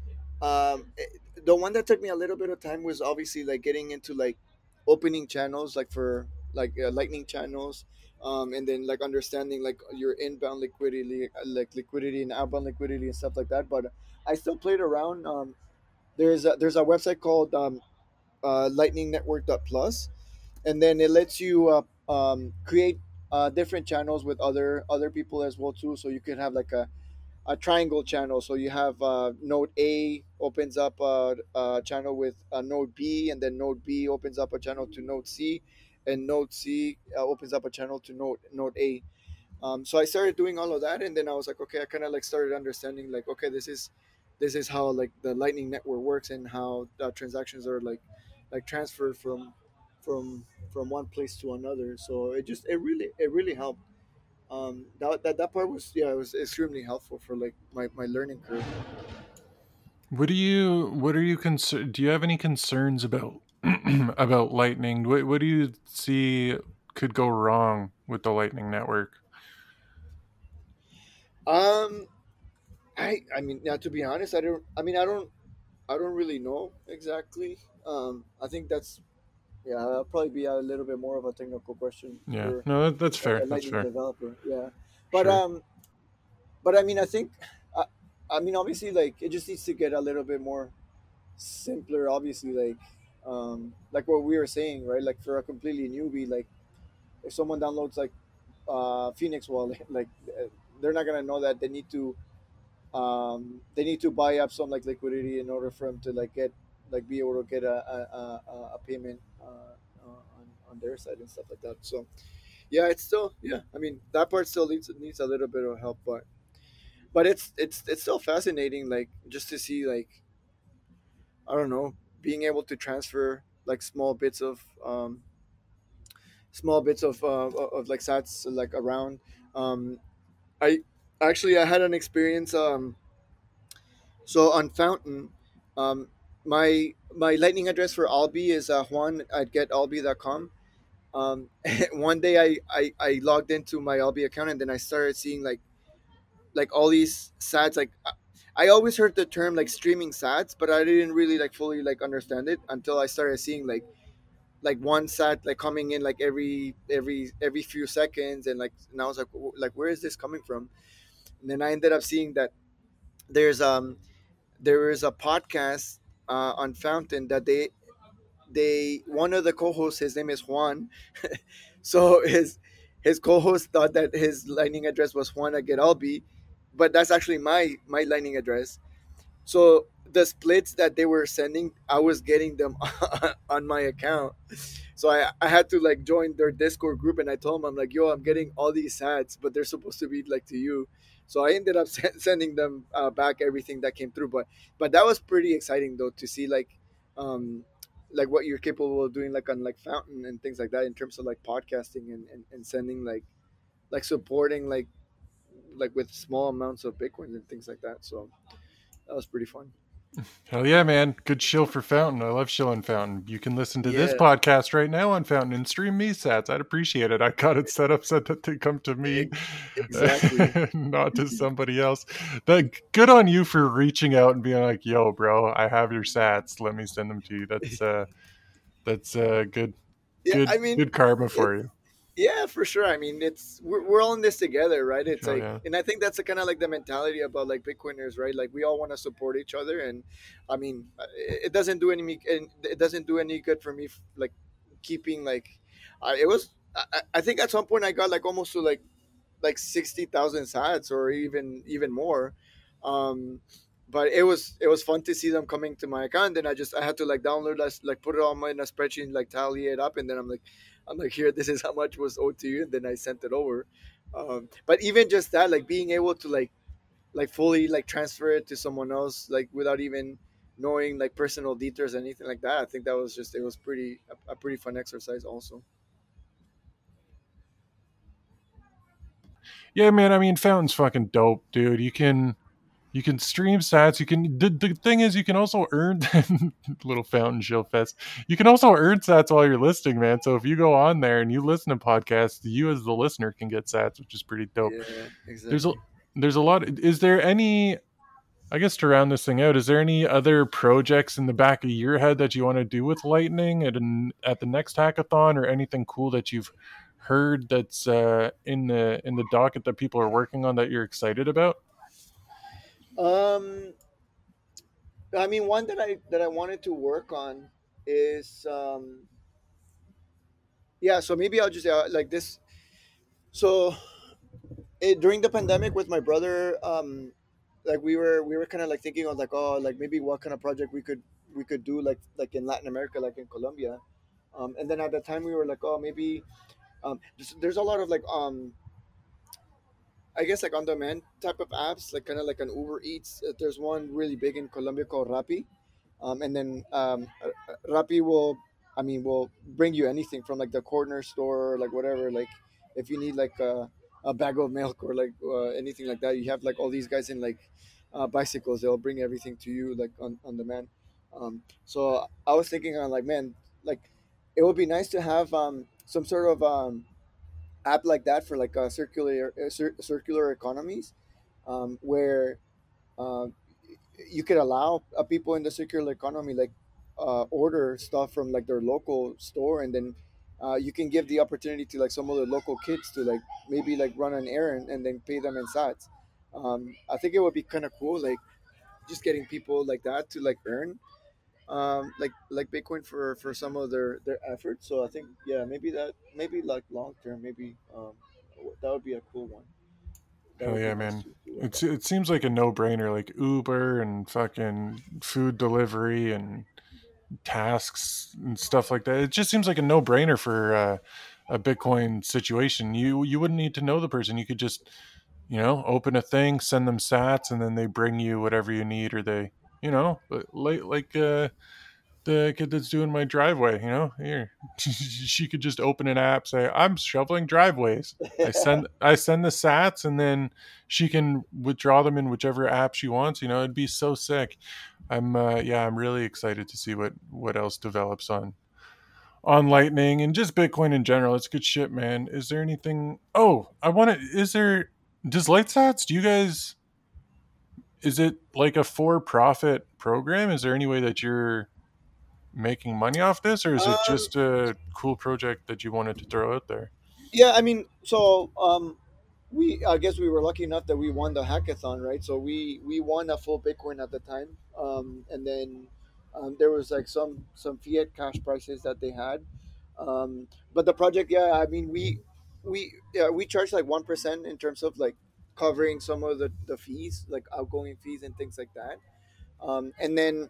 um it- the one that took me a little bit of time was obviously like getting into like opening channels like for like uh, lightning channels, um and then like understanding like your inbound liquidity, uh, like liquidity and outbound liquidity and stuff like that. But I still played around. Um there's a, there's a website called um uh, lightning network dot plus, and then it lets you uh, um, create uh, different channels with other other people as well too. So you can have like a a triangle channel. So you have uh, node A opens up a, a channel with uh, node B, and then node B opens up a channel to node C, and node C uh, opens up a channel to node node A. Um, so I started doing all of that, and then I was like, okay, I kind of like started understanding like, okay, this is this is how like the Lightning Network works, and how uh, transactions are like like transferred from from from one place to another. So it just it really it really helped. Um, that, that that part was, yeah, it was extremely helpful for like my, my learning curve. What do you what are you concerned? Do you have any concerns about about Lightning? What what do you see could go wrong with the Lightning Network? Um, I I mean, now to be honest, I don't. I mean, I don't. I don't really know exactly. Um, I think that's, yeah, that'll probably be a little bit more of a technical question Yeah, for no, that, that's a, fair. a That's Lightning fair. developer. Yeah, but Sure. um, but I mean, I think, I, I mean, obviously, like it just needs to get a little bit more simpler. Obviously, like, um, like what we were saying, right? Like for a completely newbie, like if someone downloads like uh, Phoenix Wallet, like uh, they're not gonna know that they need to um, they need to buy up some like liquidity in order for them to like get like be able to get a a, a, a payment uh, uh, on, on their side and stuff like that. So yeah, it's still, yeah. I mean, that part still needs needs a little bit of help, but but it's it's it's still fascinating, like just to see like I don't know, being able to transfer like small bits of um, small bits of uh, of like sats like around. Um, I actually I had an experience. Um, so on Fountain, um, my my lightning address for Albi is uh, Juan at get albi dot com. Um, one day I, I I logged into my Albi account and then I started seeing like like all these sats like. I I always heard the term like streaming sats, but I didn't really like fully like understand it until I started seeing like like one sat like coming in like every every every few seconds, and like and I was like w- like where is this coming from? And then I ended up seeing that there's um there is a podcast uh, on Fountain that they they one of the co-hosts, his name is Juan. So his his co-host thought that his lightning address was Juan at Geralbi, but that's actually my my lightning address. So the splits that they were sending, I was getting them on my account. So I, I had to like join their Discord group, and I told them, I'm like, yo, I'm getting all these ads, but they're supposed to be like to you. So I ended up sen- sending them uh, back everything that came through. But but that was pretty exciting though, to see like um like what you're capable of doing like on like Fountain and things like that, in terms of like podcasting and, and, and sending like like supporting like like with small amounts of Bitcoin and things like that. So that was pretty fun. Hell yeah, man. Good shill for Fountain. I love shilling Fountain. You can listen to this Yeah, podcast right now on Fountain and stream me sats. I'd appreciate it. I got it set up so that they come to me, e- exactly. not to somebody else. But good on you for reaching out and being like, yo, bro, I have your sats. Let me send them to you. That's uh that's uh good Yeah, good I mean, good karma it, for you. yeah, for sure. I mean, it's we're, we're all in this together, right? It's Hell like, yeah. and I think that's the kind of like the mentality about like Bitcoiners, right? Like we all want to support each other, and I mean, uh, it, it doesn't do any me, and it doesn't do any good for me, f- like keeping like, I it was. I, I I think at some point I got like almost to like like sixty thousand sats or even even more. Um, but it was it was fun to see them coming to my account. Then I just I had to like download us like put it on my in a spreadsheet, like tally it up, and then I'm like I'm like here, this is how much was owed to you, and then I sent it over. Um, but even just that, like being able to like like fully like transfer it to someone else, like without even knowing like personal details or anything like that, I think that was just it was pretty a, a pretty fun exercise also. Yeah, man. I mean, Fountain's fucking dope, dude. You can you can stream sats. You can the, the thing is you can also earn little Fountain Shield Fest. You can also earn sats while you're listening, man. So if you go on there and you listen to podcasts, you as the listener can get sats, which is pretty dope. Yeah, There's a exactly. there's a lot. Is there any? I guess to round this thing out, is there any other projects in the back of your head that you want to do with Lightning at an, at the next hackathon, or anything cool that you've heard that's uh, in the in the docket that people are working on that you're excited about? Um, I mean, one that I that I wanted to work on is um, yeah. So maybe I'll just uh, like this. So it, during the pandemic with my brother, um, like we were we were kind of like thinking of like, oh, like maybe what kind of project we could we could do like like in Latin America, like in Colombia. Um, and then at the time we were like, oh, maybe um, there's, there's a lot of like um, I guess like on demand type of apps, like kind of like an Uber Eats. Uh, There's one really big in Colombia called Rappi, um, and then um, uh, uh, Rappi will, I mean, will bring you anything from like the corner store, like whatever. Like if you need like a, a bag of milk or like uh, anything like that, you have like all these guys in like uh, bicycles. They'll bring everything to you like on on demand. Um, so I was thinking on like, man, like it would be nice to have um, some sort of um, app like that for like a circular uh, cir- circular economies, um, where uh, you could allow uh, people in the circular economy like uh, order stuff from like their local store, and then uh, you can give the opportunity to like some of the local kids to like maybe like run an errand and then pay them in sats. um, I think it would be kind of cool, like just getting people like that to like earn um, like like Bitcoin for for some of their their efforts. So I think, yeah, maybe that maybe like long term, maybe um, that would be a cool one. That Hell would be yeah, nice man. to, to work It's on. it seems like a no brainer, like Uber and fucking food delivery and tasks and stuff like that. It just seems like a no brainer for uh, a Bitcoin situation. You you wouldn't need to know the person. You could just, you know, open a thing, send them sats, and then they bring you whatever you need, or they, you know, like like uh, the kid that's doing my driveway. You know, here she could just open an app, say I'm shoveling driveways. I send I send the sats, and then she can withdraw them in whichever app she wants. You know, it'd be so sick. I'm uh, yeah, I'm really excited to see what what else develops on on Lightning and just Bitcoin in general. It's good shit, man. Is there anything? Oh, I want to. Is there? Does LightSats? Do you guys? Is it like a for-profit program? Is there any way that you're making money off this, or is it um, just a cool project that you wanted to throw out there? yeah, I mean, so um, we I guess we were lucky enough that we won the hackathon, right? So we we won a full Bitcoin at the time, um, and then um, there was like some some fiat cash prices that they had, um, but the project, yeah, I mean, we we yeah we charged like one percent in terms of like covering some of the the fees, like outgoing fees and things like that, um, and then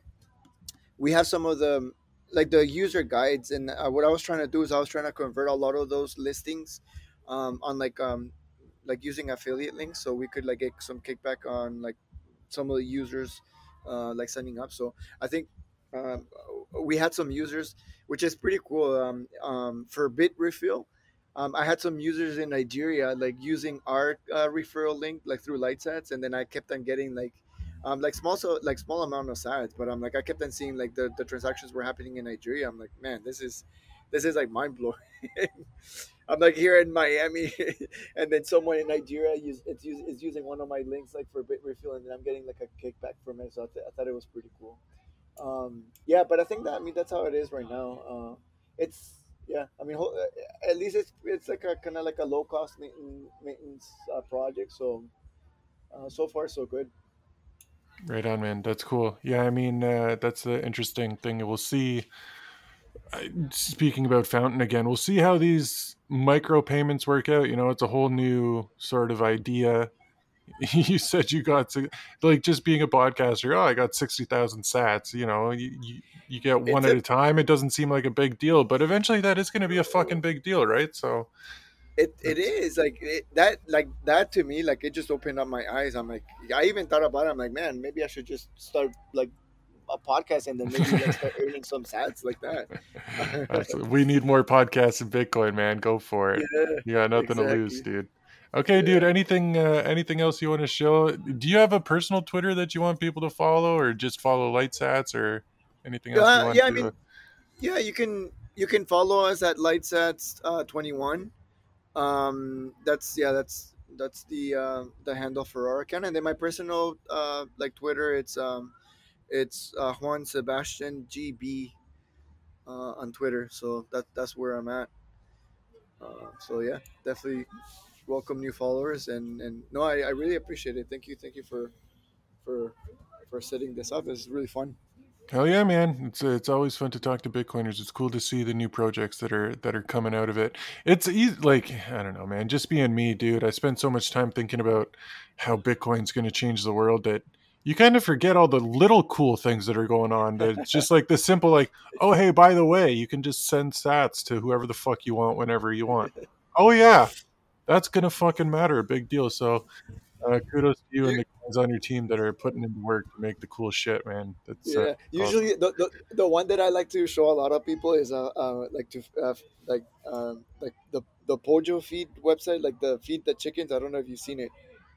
we have some of the like the user guides, and uh, what I was trying to do is I was trying to convert a lot of those listings um, on like um like using affiliate links, so we could like get some kickback on like some of the users uh, like signing up. So I think um, we had some users, which is pretty cool. Um, um, for Bitrefill, um, I had some users in Nigeria like using our uh, referral link like through LightSats, and then I kept on getting like um, like small so like small amount of sats, but I'm like I kept on seeing like the, the transactions were happening in Nigeria. I'm like, man, this is this is like mind blowing. I'm like here in Miami, and then someone in Nigeria use it's use, is using one of my links like for Bitrefill, and then I'm getting like a kickback from it. So I, th- I thought it was pretty cool. Um, yeah, but I think that I mean that's how it is right now. Uh, it's yeah, I mean ho- at least it's it's like a kind of like a low cost maintenance, maintenance uh, project. So uh, so far so good. Right on, man. That's cool. Yeah, I mean, uh, that's the interesting thing. We'll see. Uh, speaking about Fountain again, we'll see how these micro payments work out. You know, it's a whole new sort of idea. You said you got to, like just being a podcaster. Oh, I got sixty thousand sats. You know, you, you you get one It's at a a time. It doesn't seem like a big deal, but eventually that is going to be a fucking big deal, right? So it, it that's is like it, that like that to me like it just opened up my eyes. I'm like I even thought about it. I'm like, man, maybe I should just start like a podcast and then maybe like start earning some sats like that. that's we need more podcasts in Bitcoin, man. Go for it. Yeah, You got nothing to lose, exactly. dude. Okay, dude. Yeah. Anything uh, anything else you want to show? Do you have a personal Twitter that you want people to follow, or just follow Lightsats, or anything else you Uh, want yeah, I to? mean, yeah, you can you can follow us at lightsats uh, twenty-one. Um, that's yeah, that's that's the uh, the handle for our account, and then my personal uh, like Twitter, it's um it's uh, Juan Sebastian G B uh, on Twitter. So that that's where I'm at. Uh, so yeah, definitely welcome new followers, and and no, I, I really appreciate it. Thank you, thank you for for for setting this up. It's really fun. Hell yeah, man! It's it's always fun to talk to Bitcoiners. It's cool to see the new projects that are that are coming out of it. It's easy, like I don't know, man. Just being me, dude. I spend so much time thinking about how Bitcoin's going to change the world that you kind of forget all the little cool things that are going on. That it's just like the simple, like, oh hey, by the way, you can just send Sats to whoever the fuck you want whenever you want. Oh yeah, that's gonna fucking matter. A big deal. So uh, kudos to you and the guys on your team that are putting in the work to make the cool shit, man. That's uh, Yeah, awesome. usually the, the the one that I like to show a lot of people is uh, uh like to uh, like um like the the Pojo feed website, like the feed the chickens. I don't know if you've seen it,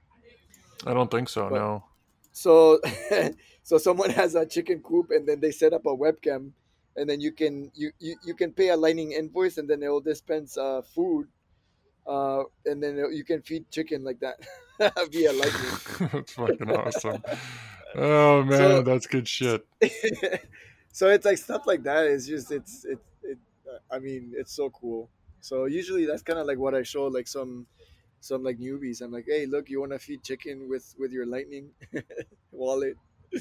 I don't think so. but No. so so someone has a chicken coop and then they set up a webcam, and then you can you you, you can pay a lightning invoice and then it will dispense uh food, uh and then you can feed chicken like that via lightning. That's fucking awesome. Oh So man, that's good shit. so it's like stuff like that. It's just it's it it. I mean, it's so cool. So usually that's kind of like what I show like some some like newbies. I'm like, hey, look, you want to feed chicken with with your Lightning wallet?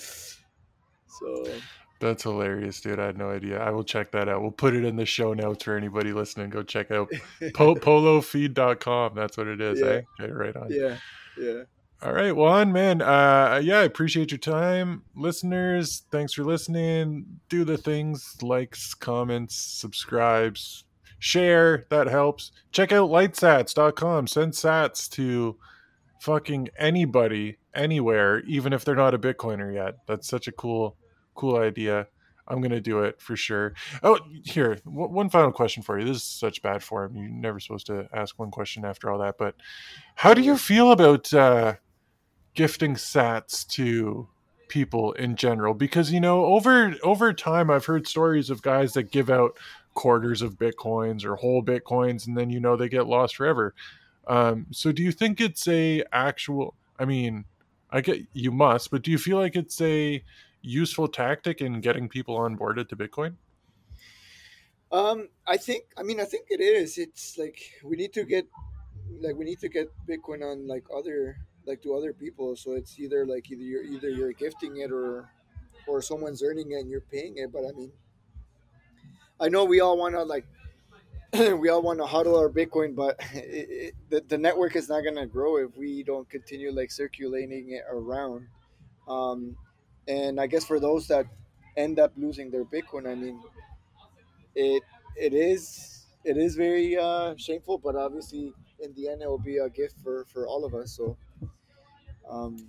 So That's hilarious, dude. I had no idea. I will check that out. We'll put it in the show notes for anybody listening. Go check out po- polofeed dot com. That's what it is, yeah, eh? Okay, right on. yeah, yeah. All right, Juan, man. Uh, yeah, I appreciate your time. Listeners, thanks for listening. Do the things, likes, comments, subscribes, share. That helps. Check out lightsats dot com. Send sats to fucking anybody, anywhere, even if they're not a Bitcoiner yet. That's such a cool, cool idea. I'm going to do it for sure. Oh, here, w- one final question for you. This is such bad form. You're never supposed to ask one question after all that. But how No do you worries. feel about uh, gifting sats to people in general? Because you know, over over time I've heard stories of guys that give out quarters of bitcoins or whole bitcoins, and then you know they get lost forever. Um, so do you think it's a actual, I mean, I get you must, but do you feel like it's a useful tactic in getting people onboarded to Bitcoin? Um, I think. I mean, I think it is. It's like we need to get like we need to get Bitcoin on like other like to other people. So it's either like either you're either you're gifting it or or someone's earning it and you're paying it. But I mean, I know we all want to like we all want to hodl our Bitcoin, but it, it, the the network is not gonna grow if we don't continue like circulating it around. Um, and I guess for those that end up losing their Bitcoin, I mean, it it is it is very uh, shameful, but obviously in the end it will be a gift for for all of us. So um,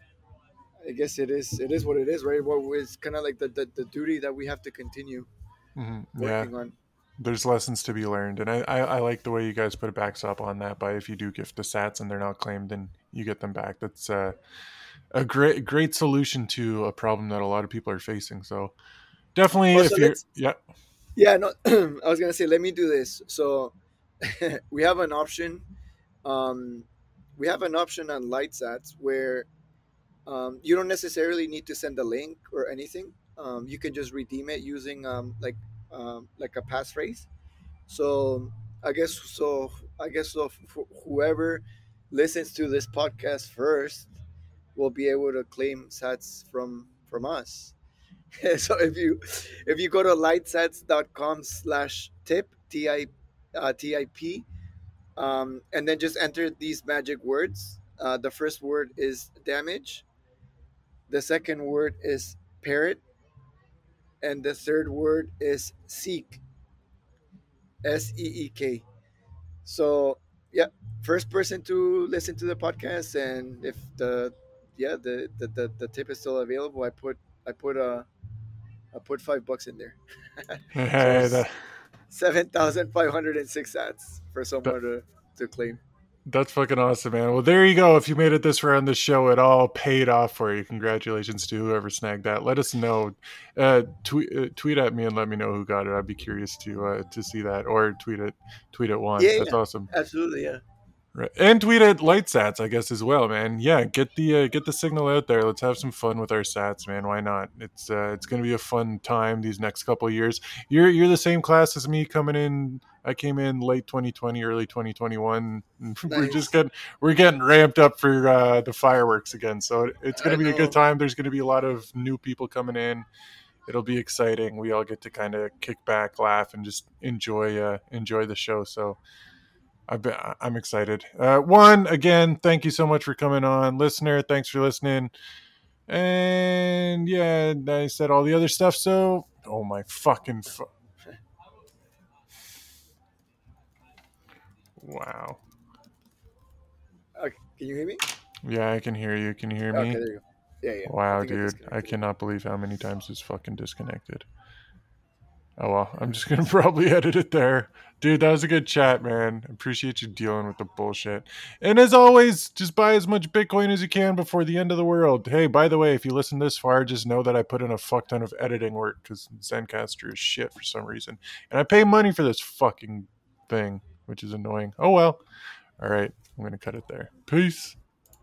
I guess it is it is what it is, right? Well, it's kind of like the, the the duty that we have to continue Hmm. Yeah, working on. there's lessons to be learned, and I, I I like the way you guys put a backstop on that. By if you do gift the sats and they're not claimed, then you get them back. That's uh, a great great solution to a problem that a lot of people are facing. So definitely, Oh, so if you're let's yeah. yeah no, I was gonna say let me do this. So we have an option. Um, we have an option on LightSats where um, you don't necessarily need to send a link or anything. Um, you can just redeem it using um, like um, like a passphrase. So I guess so. I guess so. F- whoever listens to this podcast first will be able to claim sats from from us. So if you if you go to lightsats dot com slash tip t i uh, t i p um, and then just enter these magic words. Uh, the first word is damage. The second word is parrot, and the third word is seek. S E E K. So yeah, first person to listen to the podcast, and if the yeah the the, the, the tip is still available, I put I put a I put five bucks in there. So Hey, it's that, seven thousand five hundred and six sats for that someone to to claim. that's fucking awesome, man. Well, there you go. If you made it this far on the show, it all paid off for you. Congratulations to whoever snagged that. Let us know. Uh, tweet uh, tweet at me and let me know who got it. I'd be curious to uh, to see that, or tweet it tweet at one. Yeah, That's yeah, awesome. absolutely, yeah. Right. And tweet at light sats, I guess, as well, man. Yeah, get the uh, get the signal out there. Let's have some fun with our sats, man. Why not? It's uh, it's gonna be a fun time these next couple of years. You're you're the same class as me coming in. I came in late twenty twenty, early twenty twenty-one. We're just Nice. getting we're getting ramped up for uh, the fireworks again. So it's I gonna be a good know. time. There's gonna be a lot of new people coming in. It'll be exciting. We all get to kind of kick back, laugh, and just enjoy uh, enjoy the show. So I've been, I'm excited. Uh, one, again, thank you so much for coming on. Listener, thanks for listening. And yeah, I said all the other stuff. So, oh my fucking. Fu- wow. Okay, can you hear me? Yeah, I can hear you. Can you hear Okay, me? there you go. Yeah, yeah. I Wow, think I dude. I disconnected. cannot believe how many times it's fucking disconnected. Oh well, I'm just gonna probably edit it there. Dude, that was a good chat, man. Appreciate you dealing with the bullshit. And as always, just buy as much Bitcoin as you can before the end of the world. Hey, by the way, if you listen this far, just know that I put in a fuck ton of editing work because Zencaster is shit for some reason. And I pay money for this fucking thing, which is annoying. Oh well. All right, I'm gonna cut it there. Peace.